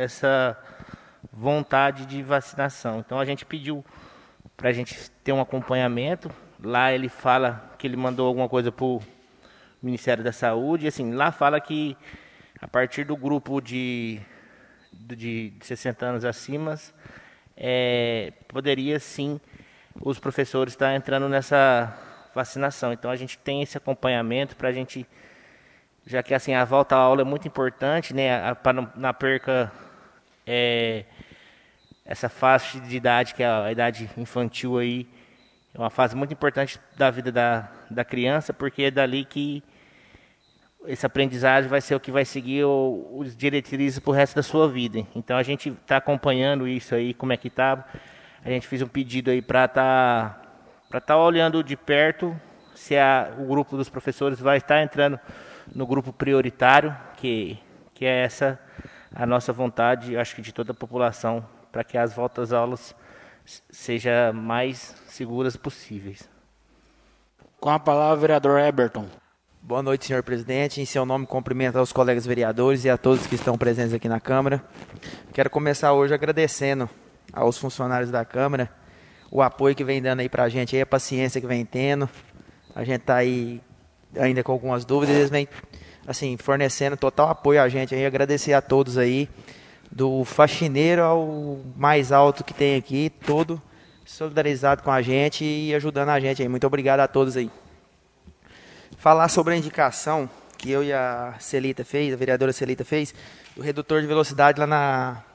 vontade de vacinação. Então a gente pediu para a gente ter um acompanhamento. Lá ele fala que ele mandou alguma coisa para o Ministério da Saúde, e assim, lá fala que a partir do grupo de 60 anos acima, poderia sim os professores estar entrando nessa vacinação. Então a gente tem esse acompanhamento para a gente, já que assim a volta à aula é muito importante, né, para não perca essa faixa de idade, que é a idade infantil aí, é uma fase muito importante da vida da criança, porque é dali que esse aprendizagem vai ser o que vai seguir os diretrizes para o resto da sua vida. Então a gente está acompanhando isso aí, como é que está. A gente fez um pedido aí para tá olhando de perto se o grupo dos professores vai estar entrando no grupo prioritário, que é essa a nossa vontade, acho que de toda a população, para que as voltas às aulas sejam mais seguras possíveis. Com a palavra, o vereador Eberton. Boa noite, senhor presidente. Em seu nome, cumprimento aos colegas vereadores e a todos que estão presentes aqui na Câmara. Quero começar hoje agradecendo aos funcionários da Câmara o apoio que vem dando aí pra gente, aí, a paciência que vem tendo. A gente tá aí ainda com algumas dúvidas, eles vêm assim, fornecendo total apoio a gente aí. Agradecer a todos aí, do faxineiro ao mais alto que tem aqui, todo solidarizado com a gente e ajudando a gente aí. Muito obrigado a todos aí. Falar sobre a indicação que eu e a Celita fez, a vereadora Celita fez, do redutor de velocidade lá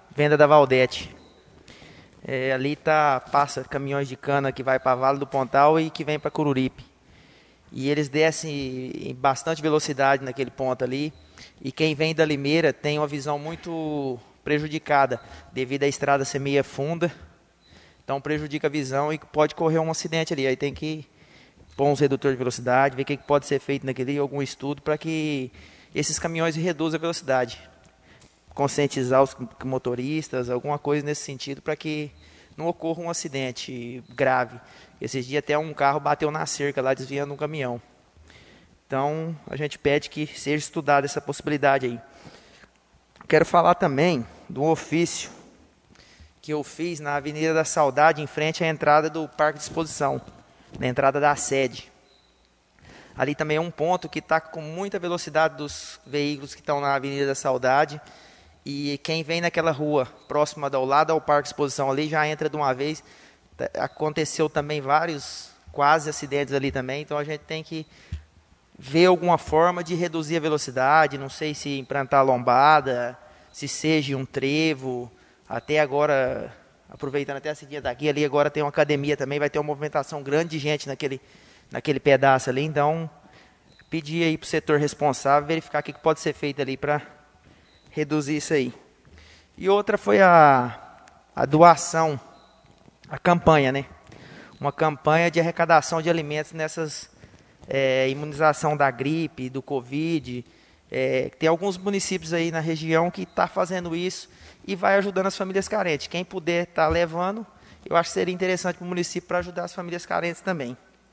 venda da Valdete. Ali passa caminhões de cana que vai para Vale do Pontal e que vem para Coruripe. E eles descem em bastante velocidade naquele ponto ali. E quem vem da Limeira tem uma visão muito prejudicada, devido à estrada ser meia funda. Então prejudica a visão e pode correr um acidente ali. Aí tem que pôr uns redutores de velocidade, ver o que pode ser feito naquele, algum estudo para que esses caminhões reduzam a velocidade. Conscientizar os motoristas, alguma coisa nesse sentido, para que não ocorra um acidente grave. Esses dias até um carro bateu na cerca lá, desviando um caminhão. Então, a gente pede que seja estudada essa possibilidade aí. Quero falar também do ofício que eu fiz na Avenida da Saudade, em frente à entrada do Parque de Exposição, na entrada da sede. Ali também é um ponto que está com muita velocidade dos veículos que estão na Avenida da Saudade. E quem vem naquela rua, próxima ao lado ao Parque de Exposição, ali já entra de uma vez. Aconteceu também vários quase acidentes ali também, então a gente tem que ver alguma forma de reduzir a velocidade, não sei se implantar lombada, se seja um trevo. Até agora, aproveitando até a cidinha daqui, ali agora tem uma academia também, vai ter uma movimentação grande de gente naquele pedaço ali, então pedir aí para o setor responsável verificar o que pode ser feito ali para reduzir isso aí. E outra foi a doação, a campanha, né? Uma campanha de arrecadação de alimentos nessas imunização da gripe, do Covid. Tem alguns municípios aí na região que está fazendo isso e vai ajudando as famílias carentes. Quem puder estar levando, eu acho que seria interessante para o município para ajudar as famílias carentes também.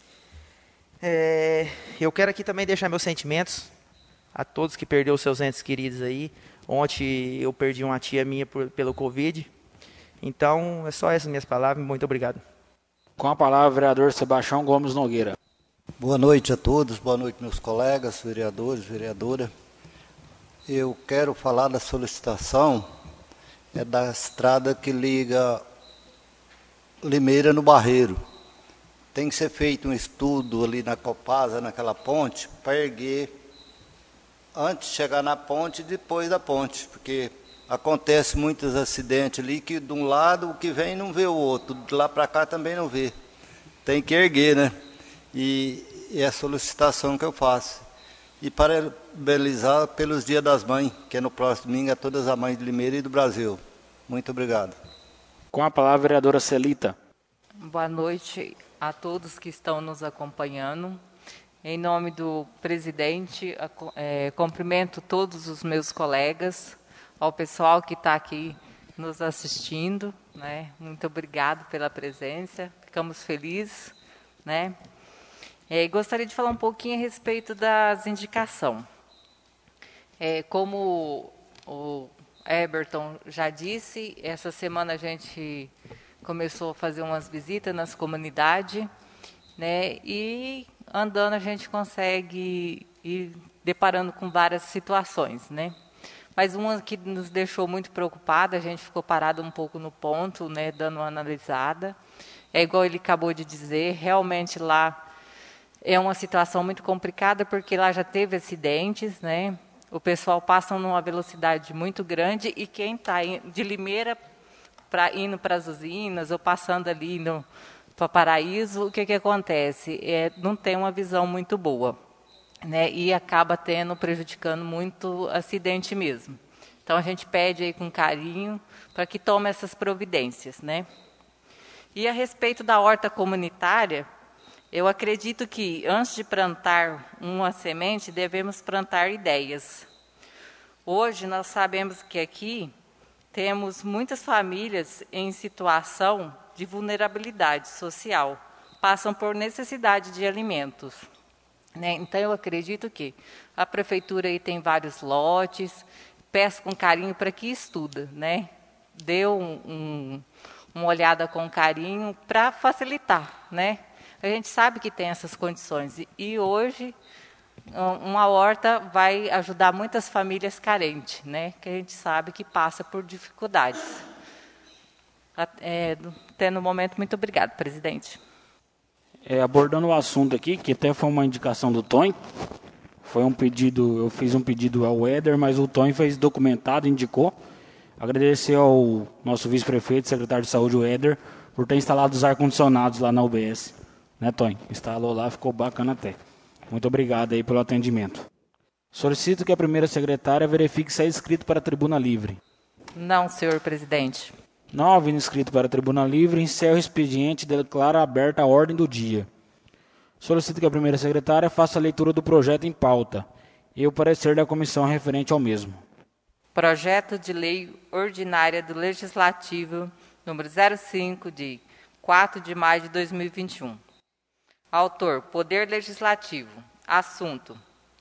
Eu quero aqui também deixar meus sentimentos a todos que perderam seus entes queridos aí. Ontem eu perdi uma tia minha pelo Covid. Então, é só essas minhas palavras. Muito obrigado. Com a palavra, o vereador Sebastião Gomes Nogueira. Boa noite a todos, boa noite meus colegas, vereadores, vereadora. Eu quero falar da solicitação da estrada que liga Limeira no Barreiro. Tem que ser feito um estudo ali na Copasa, naquela ponte, para erguer antes de chegar na ponte e depois da ponte, porque acontece muitos acidentes ali que de um lado o que vem não vê o outro, de lá para cá também não vê. Tem que erguer, né? E é a solicitação que eu faço. E parabenizar pelos Dias das Mães, que é no próximo domingo, a todas as mães de Limeira e do Brasil. Muito obrigado. Com a palavra, a vereadora Celita. Boa noite a todos que estão nos acompanhando. Em nome do presidente, cumprimento todos os meus colegas, ao pessoal que está aqui nos assistindo, né? Muito obrigado pela presença, ficamos felizes, né? Gostaria de falar um pouquinho a respeito das indicações. Como o Eberton já disse, essa semana a gente começou a fazer umas visitas nas comunidades, né? E andando a gente consegue ir deparando com várias situações, né? Mas uma que nos deixou muito preocupada, a gente ficou parado um pouco no ponto, né, dando uma analisada. Igual ele acabou de dizer, realmente lá é uma situação muito complicada, porque lá já teve acidentes, né? O pessoal passa numa velocidade muito grande e quem está de Limeira indo para as usinas ou passando ali para Paraíso, o que acontece? Não tem uma visão muito boa, né? E acaba prejudicando muito acidente mesmo. Então a gente pede aí com carinho para que tome essas providências, né? E a respeito da horta comunitária, eu acredito que antes de plantar uma semente, devemos plantar ideias. Hoje nós sabemos que aqui temos muitas famílias em situação de vulnerabilidade social, passam por necessidade de alimentos, né? Então eu acredito que a prefeitura aí tem vários lotes, peço com carinho para que estuda, né? Dê uma olhada com carinho para facilitar, né? A gente sabe que tem essas condições e hoje uma horta vai ajudar muitas famílias carentes, né? Que a gente sabe que passa por dificuldades. Até no momento, muito obrigado, presidente. Abordando o assunto aqui, que até foi uma indicação do Tonho, foi um pedido, eu fiz um pedido ao Éder, mas o Tonho fez documentado, indicou. Agradecer ao nosso vice-prefeito, secretário de saúde, o Éder, por ter instalado os ar-condicionados lá na UBS. Né, Tony? Instalou lá, ficou bacana até. Muito obrigado aí pelo atendimento. Solicito que a primeira secretária verifique se é inscrito para a tribuna livre. Não, senhor presidente. Não havendo inscrito para a tribuna livre, encerro o expediente e declaro aberta a ordem do dia. Solicito que a primeira secretária faça a leitura do projeto em pauta e o parecer da comissão referente ao mesmo. Projeto de Lei Ordinária do Legislativo, número 05, de 4 de maio de 2021. Autor, Poder Legislativo. Assunto: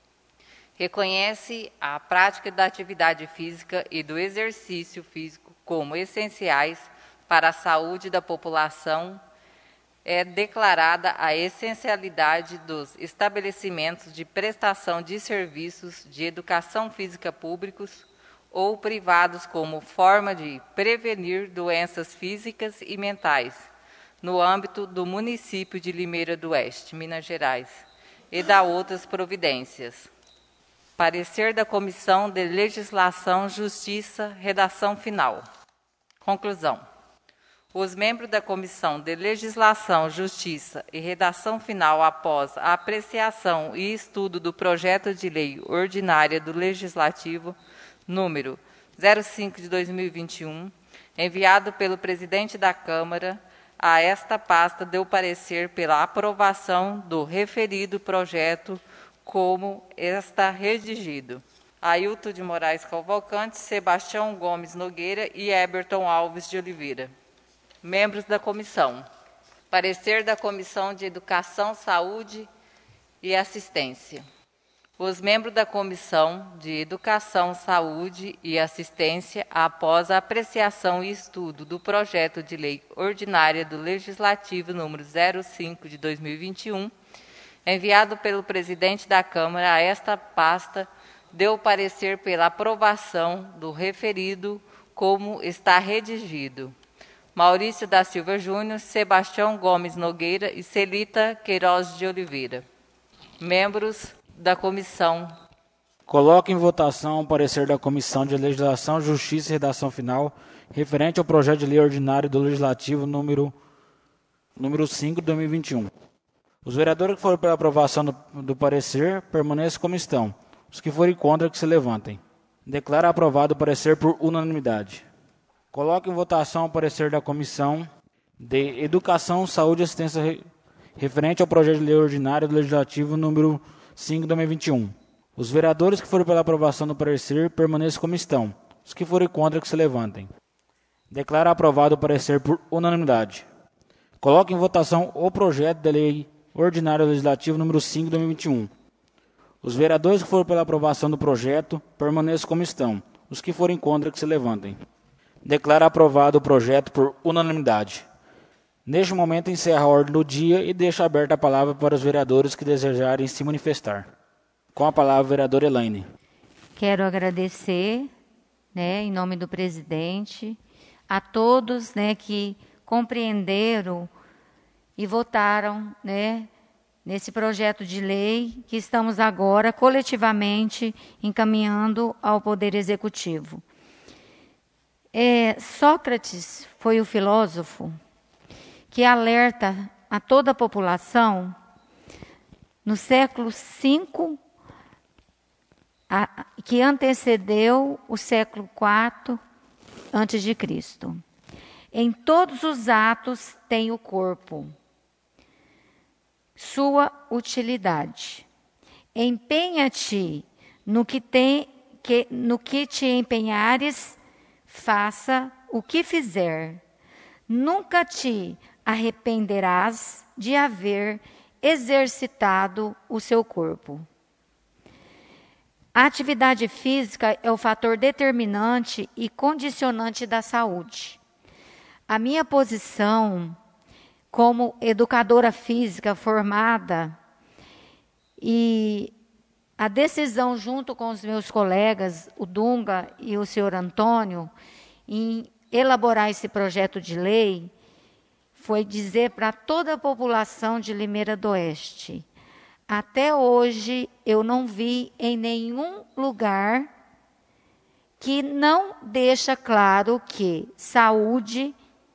reconhece a prática da atividade física e do exercício físico como essenciais para a saúde da população. É declarada a essencialidade dos estabelecimentos de prestação de serviços de educação física públicos ou privados como forma de prevenir doenças físicas e mentais no âmbito do município de Limeira do Oeste, Minas Gerais, e da outras providências. Parecer da Comissão de Legislação, Justiça, redação final. Conclusão. Os membros da Comissão de Legislação, Justiça e redação final, após a apreciação e estudo do projeto de lei ordinária do Legislativo, número 05 de 2021, enviado pelo presidente da Câmara, a esta pasta deu parecer pela aprovação do referido projeto como está redigido. Ailton de Moraes Cavalcante, Sebastião Gomes Nogueira e Eberton Alves de Oliveira. Membros da comissão. Parecer da Comissão de Educação, Saúde e Assistência. Os membros da Comissão de Educação, Saúde e Assistência, após a apreciação e estudo do projeto de lei ordinária do Legislativo número 05 de 2021, enviado pelo presidente da Câmara a esta pasta, deu parecer pela aprovação do referido como está redigido. Maurício da Silva Júnior, Sebastião Gomes Nogueira e Celita Queiroz de Oliveira. Membros da comissão. Coloco em votação o parecer da Comissão de Legislação, Justiça e redação final referente ao projeto de lei ordinário do Legislativo número 5 de 2021. Os vereadores que forem pela aprovação do parecer permaneçam como estão. Os que forem contra, que se levantem. Declaro aprovado o parecer por unanimidade. Coloco em votação o parecer da Comissão de Educação, Saúde e Assistência referente ao projeto de lei ordinário do Legislativo número 5 de 2021. Os vereadores que forem pela aprovação do parecer permaneçam como estão. Os que forem contra, que se levantem. Declaro aprovado o parecer por unanimidade. Coloco em votação o projeto de lei ordinário do Legislativo número 5 de 2021. Os vereadores que forem pela aprovação do projeto permaneçam como estão. Os que forem contra, que se levantem. Declaro aprovado o projeto por unanimidade. Neste momento, encerro a ordem do dia e deixo aberta a palavra para os vereadores que desejarem se manifestar. Com a palavra, a vereadora Elaine. Quero agradecer, em nome do presidente, a todos, que compreenderam e votaram, nesse projeto de lei que estamos agora coletivamente encaminhando ao Poder Executivo. Sócrates foi o filósofo que alerta a toda a população no século V, que antecedeu o século IV antes de Cristo. Em todos os atos tem o corpo, sua utilidade. Empenha-te no que te empenhares, faça o que fizer. Nunca te arrependerás de haver exercitado o seu corpo. A atividade física é o fator determinante e condicionante da saúde. A minha posição como educadora física formada e a decisão junto com os meus colegas, o Dunga e o senhor Antônio, em elaborar esse projeto de lei, foi dizer para toda a população de Limeira do Oeste: até hoje eu não vi em nenhum lugar que não deixa claro que saúde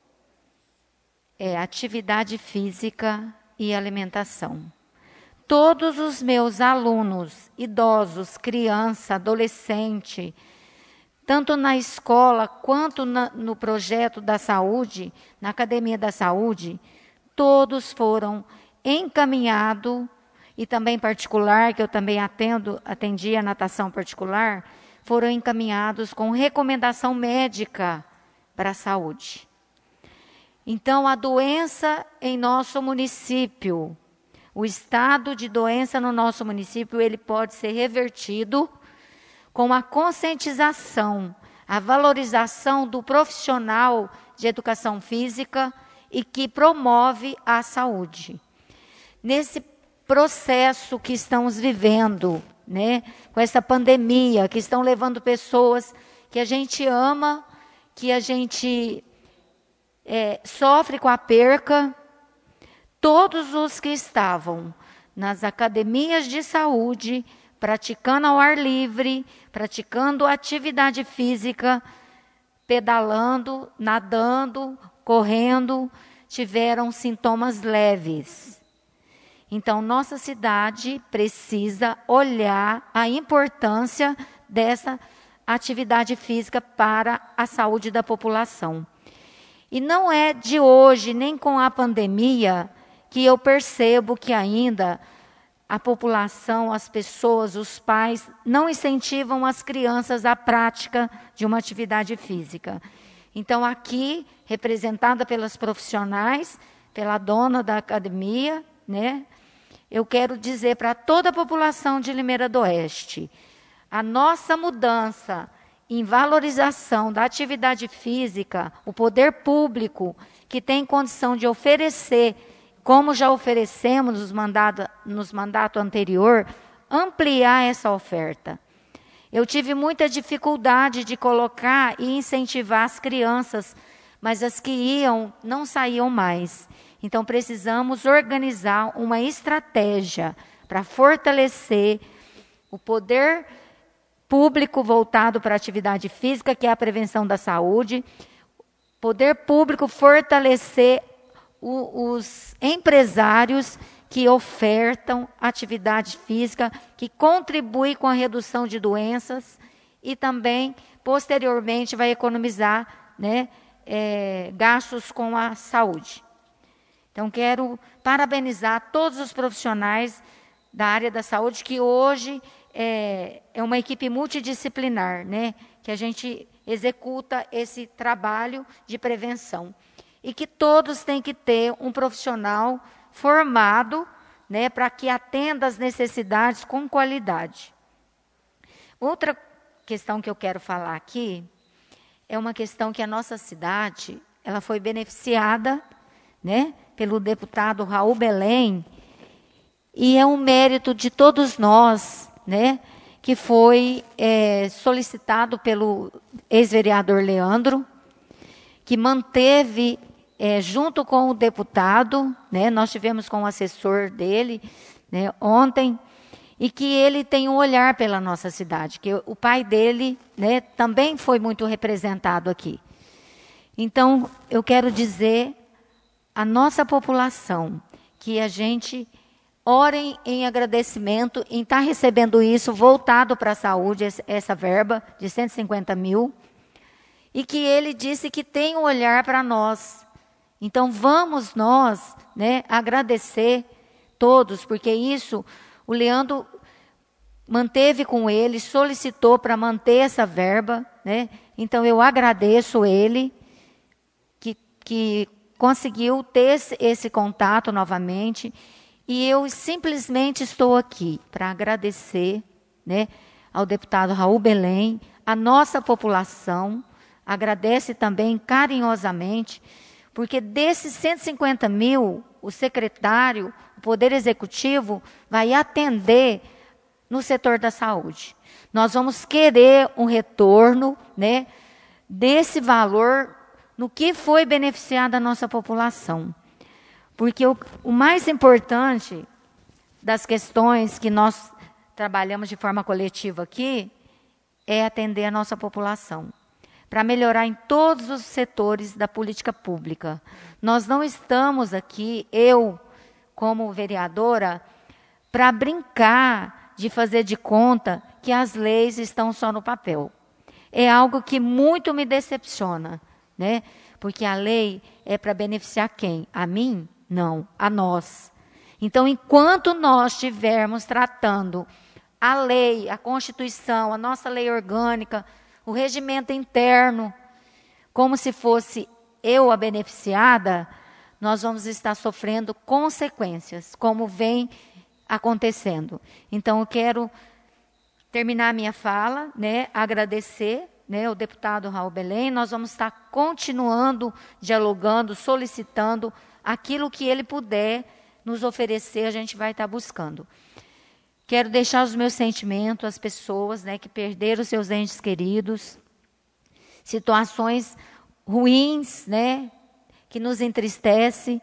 é atividade física e alimentação. Todos os meus alunos, idosos, criança, adolescente, tanto na escola quanto no projeto da saúde, na Academia da Saúde, todos foram encaminhados, e também particular, que eu também atendi a natação particular, foram encaminhados com recomendação médica para a saúde. Então, a doença em nosso município, o estado de doença no nosso município, ele pode ser revertido com a conscientização, a valorização do profissional de educação física e que promove a saúde. Nesse processo que estamos vivendo, né, com essa pandemia, que estão levando pessoas que a gente ama, que a gente sofre com a perca, todos os que estavam nas academias de saúde, praticando ao ar livre, praticando atividade física, pedalando, nadando, correndo, tiveram sintomas leves. Então, nossa cidade precisa olhar a importância dessa atividade física para a saúde da população. E não é de hoje, nem com a pandemia, que eu percebo que ainda a população, as pessoas, os pais, não incentivam as crianças à prática de uma atividade física. Então, aqui, representada pelas profissionais, pela dona da academia, né, eu quero dizer para toda a população de Limeira do Oeste, a nossa mudança em valorização da atividade física, o poder público que tem condição de oferecer, como já oferecemos nos mandatos anterior, ampliar essa oferta. Eu tive muita dificuldade de colocar e incentivar as crianças, mas as que iam não saíam mais. Então, precisamos organizar uma estratégia para fortalecer o poder público voltado para a atividade física, que é a prevenção da saúde, poder público fortalecer os empresários que ofertam atividade física, que contribuem com a redução de doenças e também, posteriormente, vai economizar, né, gastos com a saúde. Então, quero parabenizar todos os profissionais da área da saúde, que hoje é uma equipe multidisciplinar, né, que a gente executa esse trabalho de prevenção. E que todos têm que ter um profissional formado, né, para que atenda às necessidades com qualidade. Outra questão que eu quero falar aqui é uma questão que a nossa cidade, ela foi beneficiada, né, pelo deputado Raul Belém, e é um mérito de todos nós, né, que foi solicitado pelo ex-vereador Leandro, que manteve, junto com o deputado, né, nós tivemos com o assessor dele, né, ontem, e que ele tem um olhar pela nossa cidade, que o pai dele, né, também foi muito representado aqui. Então, eu quero dizer à nossa população que a gente orem em agradecimento em estar recebendo isso voltado para a saúde, essa verba de 150 mil, e que ele disse que tem um olhar para nós. Então, vamos nós, né, agradecer todos, porque isso o Leandro manteve com ele, solicitou para manter essa verba, né? Então, eu agradeço ele, que conseguiu ter esse contato novamente, e eu simplesmente estou aqui para agradecer, né, ao deputado Raul Belém, a nossa população, agradece também carinhosamente, porque desses 150 mil, o secretário, o Poder Executivo, vai atender no setor da saúde. Nós vamos querer um retorno, né, desse valor no que foi beneficiado a nossa população. Porque o mais importante das questões que nós trabalhamos de forma coletiva aqui é atender a nossa população, para melhorar em todos os setores da política pública. Nós não estamos aqui, eu, como vereadora, para brincar de fazer de conta que as leis estão só no papel. É algo que muito me decepciona, né? Porque a lei é para beneficiar quem? A mim? Não, a nós. Então, enquanto nós estivermos tratando a lei, a Constituição, a nossa lei orgânica, o regimento interno, como se fosse eu a beneficiada, nós vamos estar sofrendo consequências, como vem acontecendo. Então, eu quero terminar a minha fala, né, agradecer, né, o deputado Raul Belém. Nós vamos estar continuando, dialogando, solicitando aquilo que ele puder nos oferecer, a gente vai estar buscando. Quero deixar os meus sentimentos às pessoas, né, que perderam seus entes queridos, situações ruins, né, que nos entristece.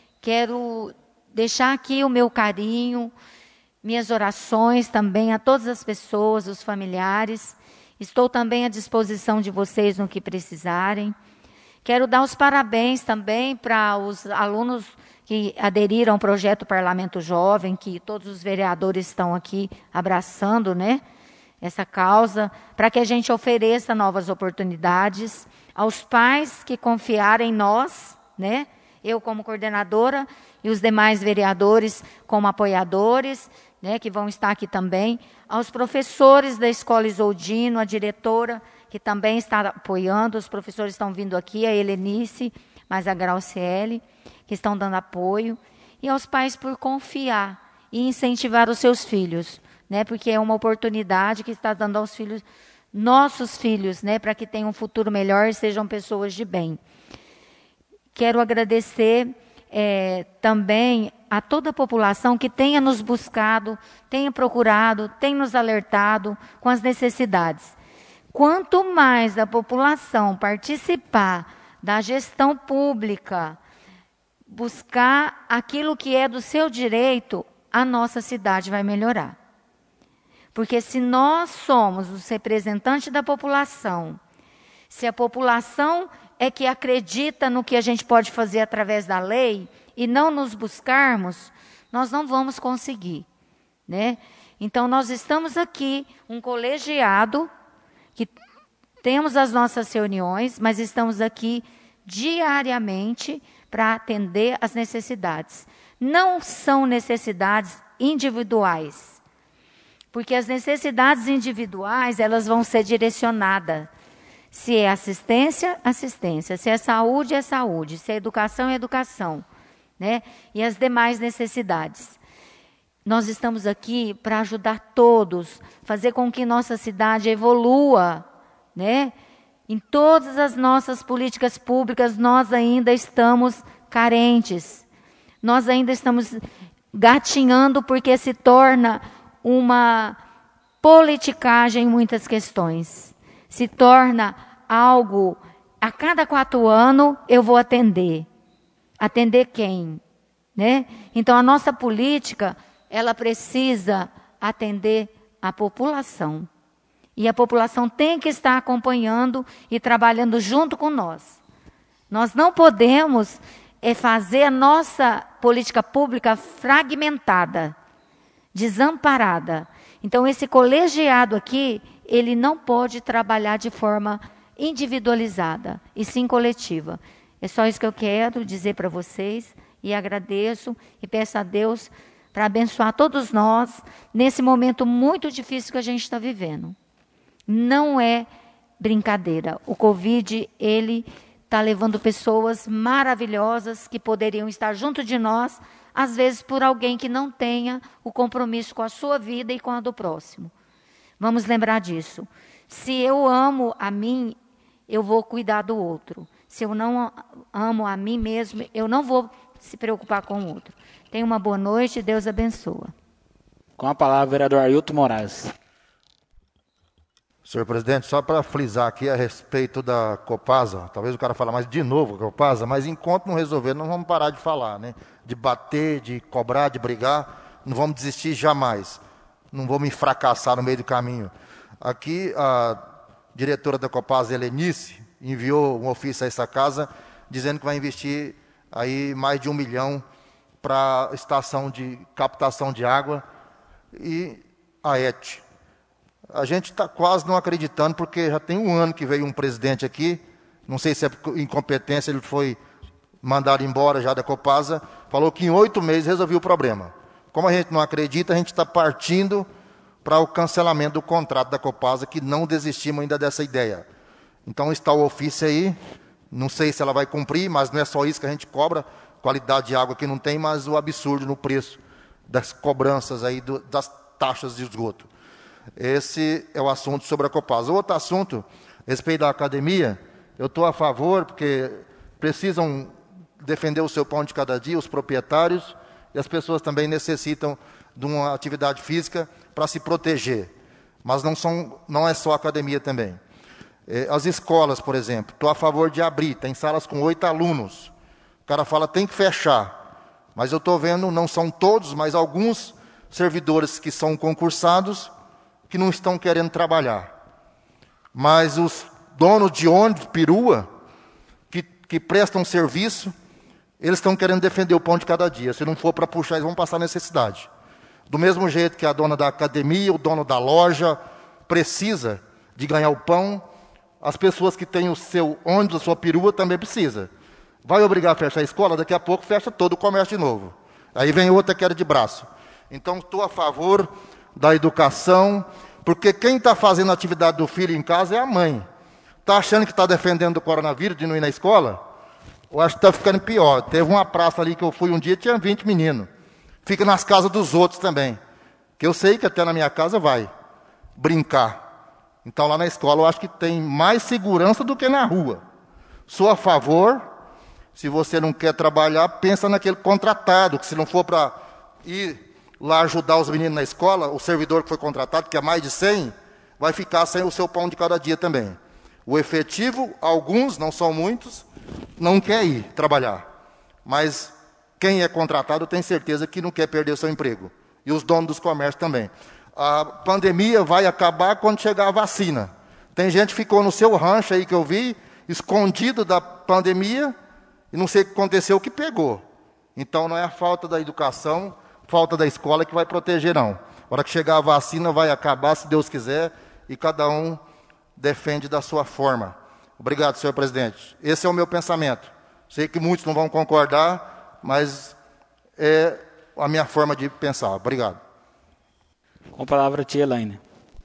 Quero deixar aqui o meu carinho, minhas orações também a todas as pessoas, os familiares. Estou também à disposição de vocês no que precisarem. Quero dar os parabéns também para os alunos que aderiram ao projeto Parlamento Jovem, que todos os vereadores estão aqui abraçando, né, essa causa, para que a gente ofereça novas oportunidades aos pais que confiaram em nós, né, eu como coordenadora e os demais vereadores como apoiadores, né, que vão estar aqui também, aos professores da Escola Isoldino, a diretora, que também está apoiando, os professores estão vindo aqui, a Helenice, mais a Grauciele, que estão dando apoio, e aos pais por confiar e incentivar os seus filhos, né, porque é uma oportunidade que está dando aos filhos, nossos filhos, né, para que tenham um futuro melhor e sejam pessoas de bem. Quero agradecer também a toda a população que tenha nos buscado, tenha procurado, tenha nos alertado com as necessidades. Quanto mais a população participar da gestão pública, buscar aquilo que é do seu direito, a nossa cidade vai melhorar. Porque se nós somos os representantes da população, se a população é que acredita no que a gente pode fazer através da lei e não nos buscarmos, nós não vamos conseguir, né? Então, nós estamos aqui, um colegiado, que temos as nossas reuniões, mas estamos aqui diariamente para atender as necessidades. Não são necessidades individuais, porque as necessidades individuais, elas vão ser direcionadas. Se é assistência, assistência. Se é saúde, é saúde. Se é educação, é educação, né? E as demais necessidades. Nós estamos aqui para ajudar todos, fazer com que nossa cidade evolua, né? Em todas as nossas políticas públicas, nós ainda estamos carentes. Nós ainda estamos gatinhando porque se torna uma politicagem em muitas questões. Se torna algo, a cada 4 anos eu vou atender. Atender quem? Né? Então, a nossa política, ela precisa atender a população. E a população tem que estar acompanhando e trabalhando junto com nós. Nós não podemos fazer a nossa política pública fragmentada, desamparada. Então, esse colegiado aqui, ele não pode trabalhar de forma individualizada, e sim coletiva. É só isso que eu quero dizer para vocês, e agradeço, e peço a Deus para abençoar todos nós, nesse momento muito difícil que a gente está vivendo. Não é brincadeira. O Covid, ele está levando pessoas maravilhosas que poderiam estar junto de nós, às vezes por alguém que não tenha o compromisso com a sua vida e com a do próximo. Vamos lembrar disso. Se eu amo a mim, eu vou cuidar do outro. Se eu não amo a mim mesmo, eu não vou se preocupar com o outro. Tenha uma boa noite, Deus abençoa. Com a palavra, vereador Ailton Moraes. Senhor presidente, só para frisar aqui a respeito da Copasa, talvez o cara fale mais de novo com a Copasa, mas enquanto não resolver, não vamos parar de falar, né? De bater, de cobrar, de brigar, não vamos desistir jamais. Não vamos me fracassar no meio do caminho. Aqui, a diretora da Copasa, Helenice, enviou um ofício a essa casa, dizendo que vai investir aí mais de 1 milhão para a estação de captação de água e a ET. A gente está quase não acreditando, porque já tem 1 ano que veio um presidente aqui, não sei se é incompetência, ele foi mandado embora já da Copasa, falou que em 8 meses resolvia o problema. Como a gente não acredita, a gente está partindo para o cancelamento do contrato da Copasa, que não desistimos ainda dessa ideia. Então está o ofício aí, não sei se ela vai cumprir, mas não é só isso que a gente cobra, qualidade de água que não tem, mas o absurdo no preço das cobranças aí das taxas de esgoto. Esse é o assunto sobre a Copasa. Outro assunto, a respeito da academia, eu estou a favor, porque precisam defender o seu pão de cada dia, os proprietários, e as pessoas também necessitam de uma atividade física para se proteger. Mas não é só a academia também. As escolas, por exemplo, estou a favor de abrir, tem salas com 8 alunos. O cara fala, tem que fechar. Mas eu estou vendo, não são todos, mas alguns servidores que são concursados que não estão querendo trabalhar. Mas os donos de ônibus, perua, que prestam serviço, eles estão querendo defender o pão de cada dia. Se não for para puxar, eles vão passar necessidade. Do mesmo jeito que a dona da academia, o dono da loja, precisa de ganhar o pão, as pessoas que têm o seu ônibus, a sua perua, também precisa. Vai obrigar a fechar a escola, daqui a pouco fecha todo o comércio de novo. Aí vem outra queda de braço. Então, estou a favor da educação, porque quem está fazendo a atividade do filho em casa é a mãe. Está achando que está defendendo o coronavírus de não ir na escola? Eu acho que está ficando pior. Teve uma praça ali que eu fui um dia, tinha 20 meninos. Fica nas casas dos outros também. Que eu sei que até na minha casa vai brincar. Então, lá na escola, eu acho que tem mais segurança do que na rua. Sou a favor. Se você não quer trabalhar, pensa naquele contratado, que se não for para ir lá ajudar os meninos na escola, o servidor que foi contratado, que é mais de 100, vai ficar sem o seu pão de cada dia também. O efetivo, alguns, não são muitos, não quer ir trabalhar. Mas quem é contratado tem certeza que não quer perder o seu emprego. E os donos dos comércios também. A pandemia vai acabar quando chegar a vacina. Tem gente que ficou no seu rancho aí que eu vi, escondido da pandemia, e não sei o que aconteceu, o que pegou. Então não é a falta da educação, falta da escola que vai proteger, não. A hora que chegar a vacina vai acabar, se Deus quiser, e cada um defende da sua forma. Obrigado, senhor presidente. Esse é o meu pensamento. Sei que muitos não vão concordar, mas é a minha forma de pensar. Obrigado. Com a palavra, tia Elaine.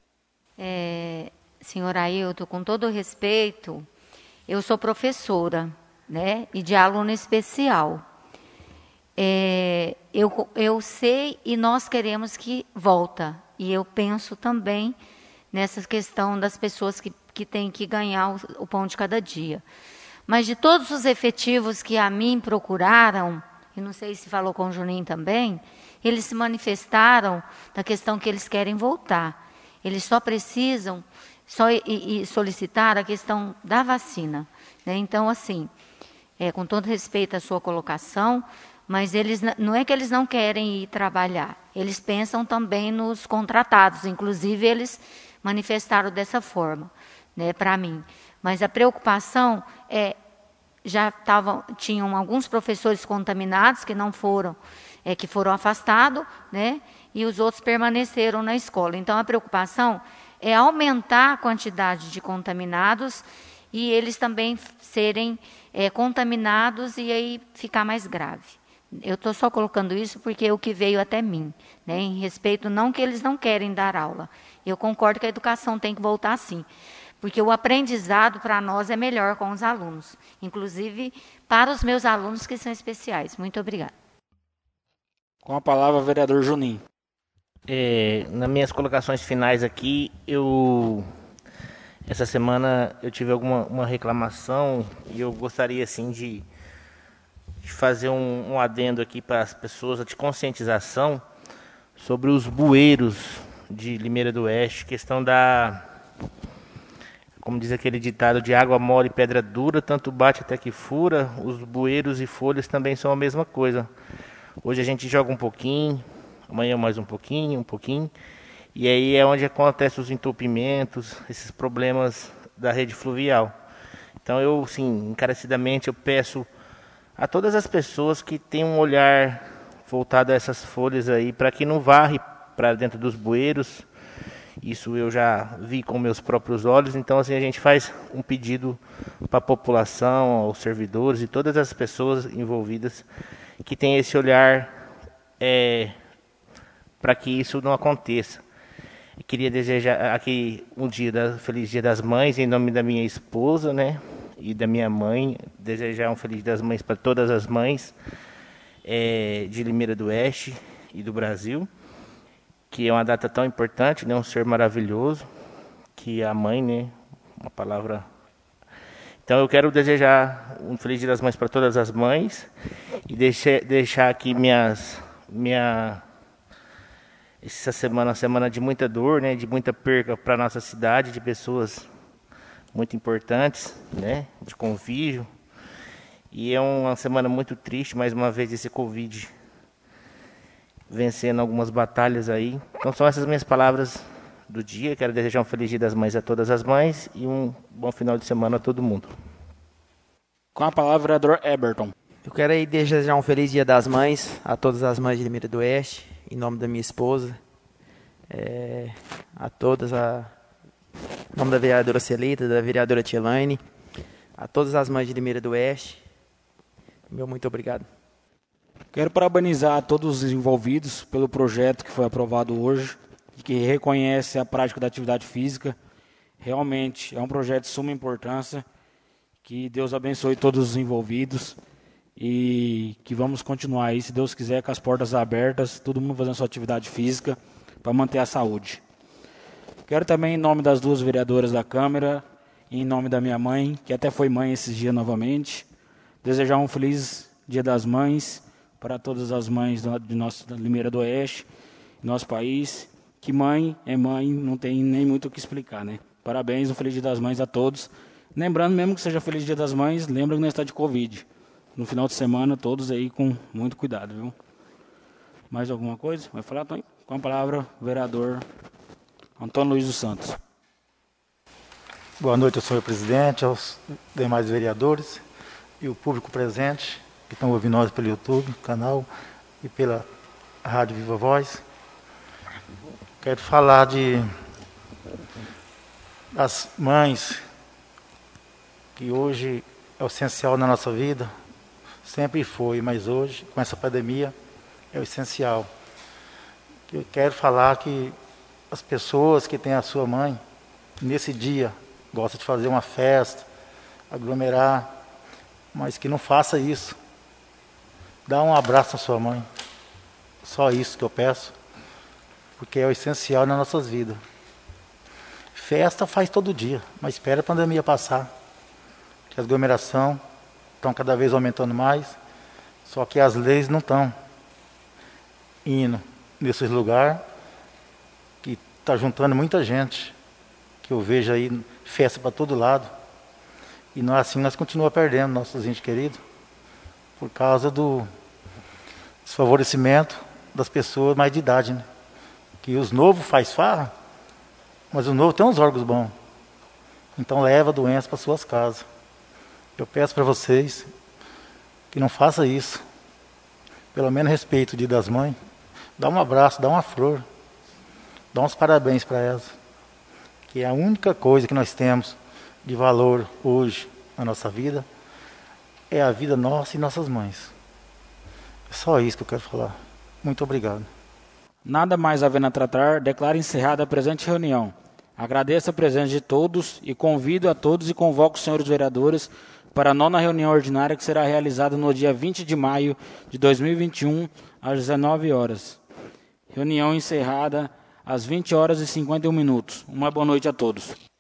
Senhor Ailton, com todo o respeito, eu sou professora, né, e de aluno especial. Eu sei e nós queremos que volta. E eu penso também nessa questão das pessoas que têm que ganhar o pão de cada dia. Mas de todos os efetivos que a mim procuraram, e não sei se falou com o Juninho também, eles se manifestaram da questão que eles querem voltar. Eles só precisam solicitar a questão da vacina, né? Então, assim, com todo respeito à sua colocação, mas eles não é que eles não querem ir trabalhar, eles pensam também nos contratados, inclusive eles manifestaram dessa forma, né, para mim. Mas a preocupação tinham alguns professores contaminados que não foram, que foram afastados, né, e os outros permaneceram na escola. Então a preocupação é aumentar a quantidade de contaminados e eles também serem contaminados e aí ficar mais grave. Eu estou só colocando isso porque é o que veio até mim, né, em respeito, não que eles não querem dar aula. Eu concordo que a educação tem que voltar sim, porque o aprendizado para nós é melhor com os alunos, inclusive para os meus alunos que são especiais. Muito obrigada. Com a palavra, vereador Juninho. Nas minhas colocações finais aqui, essa semana eu tive uma reclamação e eu gostaria assim de fazer um adendo aqui para as pessoas de conscientização sobre os bueiros de Limeira do Oeste, questão como diz aquele ditado, de água mole e pedra dura, tanto bate até que fura. Os bueiros e folhas também são a mesma coisa. Hoje a gente joga um pouquinho, amanhã mais um pouquinho, E aí é onde acontecem os entupimentos, esses problemas da rede fluvial. Então eu, sim, encarecidamente eu peço a todas as pessoas que têm um olhar voltado a essas folhas aí, para que não varre para dentro dos bueiros. Isso eu já vi com meus próprios olhos. Então assim, a gente faz um pedido para a população, aos servidores e todas as pessoas envolvidas que têm esse olhar para que isso não aconteça. Eu queria desejar aqui feliz Dia das Mães em nome da minha esposa, né, e da minha mãe. Desejar um feliz Dia das Mães para todas as mães de Limeira do Oeste e do Brasil, que é uma data tão importante, né, um ser maravilhoso, que é a mãe, né, uma palavra. Então eu quero desejar um feliz Dia das Mães para todas as mães e deixar aqui essa semana, uma semana de muita dor, né, de muita perca para nossa cidade, de pessoas muito importantes, né, de convívio. E é uma semana muito triste, mais uma vez, esse Covid vencendo algumas batalhas aí. Então são essas minhas palavras do dia. Quero desejar um feliz Dia das Mães a todas as mães e um bom final de semana a todo mundo. Com a palavra, vereador Eberton. Eu quero aí desejar um feliz Dia das Mães a todas as mães de Limeira do Oeste, em nome da minha esposa, a todas, em nome da vereadora Celita, da vereadora Tielaine, a todas as mães de Limeira do Oeste. Meu muito obrigado. Quero parabenizar a todos os envolvidos pelo projeto que foi aprovado hoje, que reconhece a prática da atividade física. Realmente é um projeto de suma importância. Que Deus abençoe todos os envolvidos e que vamos continuar aí, se Deus quiser, com as portas abertas, todo mundo fazendo sua atividade física para manter a saúde. Quero também, em nome das duas vereadoras da Câmara, e em nome da minha mãe, que até foi mãe esses dias novamente, desejar um feliz Dia das Mães para todas as mães de nossa Limeira do Oeste, nosso país, que mãe é mãe, não tem nem muito o que explicar, né? Parabéns, um feliz Dia das Mães a todos. Lembrando, mesmo que seja feliz Dia das Mães, lembra que nós estamos de Covid. No final de semana, todos aí com muito cuidado, viu? Mais alguma coisa? Vai falar, Antônio? Com a palavra, vereador Antônio Luiz dos Santos. Boa noite, senhor presidente, aos demais vereadores e o público presente que estão ouvindo nós pelo YouTube, canal e pela Rádio Viva Voz. Quero falar das mães, que hoje é o essencial na nossa vida, sempre foi, mas hoje, com essa pandemia, é o essencial. Eu quero falar que as pessoas que têm a sua mãe, nesse dia, gostam de fazer uma festa, aglomerar, mas que não faça isso. Dá um abraço à sua mãe. Só isso que eu peço, porque é o essencial nas nossas vidas. Festa faz todo dia, mas espera a pandemia passar. Que as aglomerações estão cada vez aumentando mais, só que as leis não estão indo nesses lugares, que está juntando muita gente, que eu vejo aí festa para todo lado, e nós, assim nós continuamos perdendo nossos entes queridos, por causa do desfavorecimento das pessoas mais de idade, né? Que os novos faz farra, mas os novos tem uns órgãos bons, então leva a doença para suas casas. Eu peço para vocês que não façam isso. Pelo menos respeito o Dia das Mães. Dá um abraço, dá uma flor. Dá uns parabéns para elas. Que é a única coisa que nós temos de valor hoje na nossa vida é a vida nossa e nossas mães. É só isso que eu quero falar. Muito obrigado. Nada mais havendo a tratar, declaro encerrada a presente reunião. Agradeço a presença de todos e convido a todos e convoco os senhores vereadores para a 9ª reunião ordinária que será realizada no dia 20 de maio de 2021, às 19 horas. Reunião encerrada às 20 horas e 51 minutos. Uma boa noite a todos.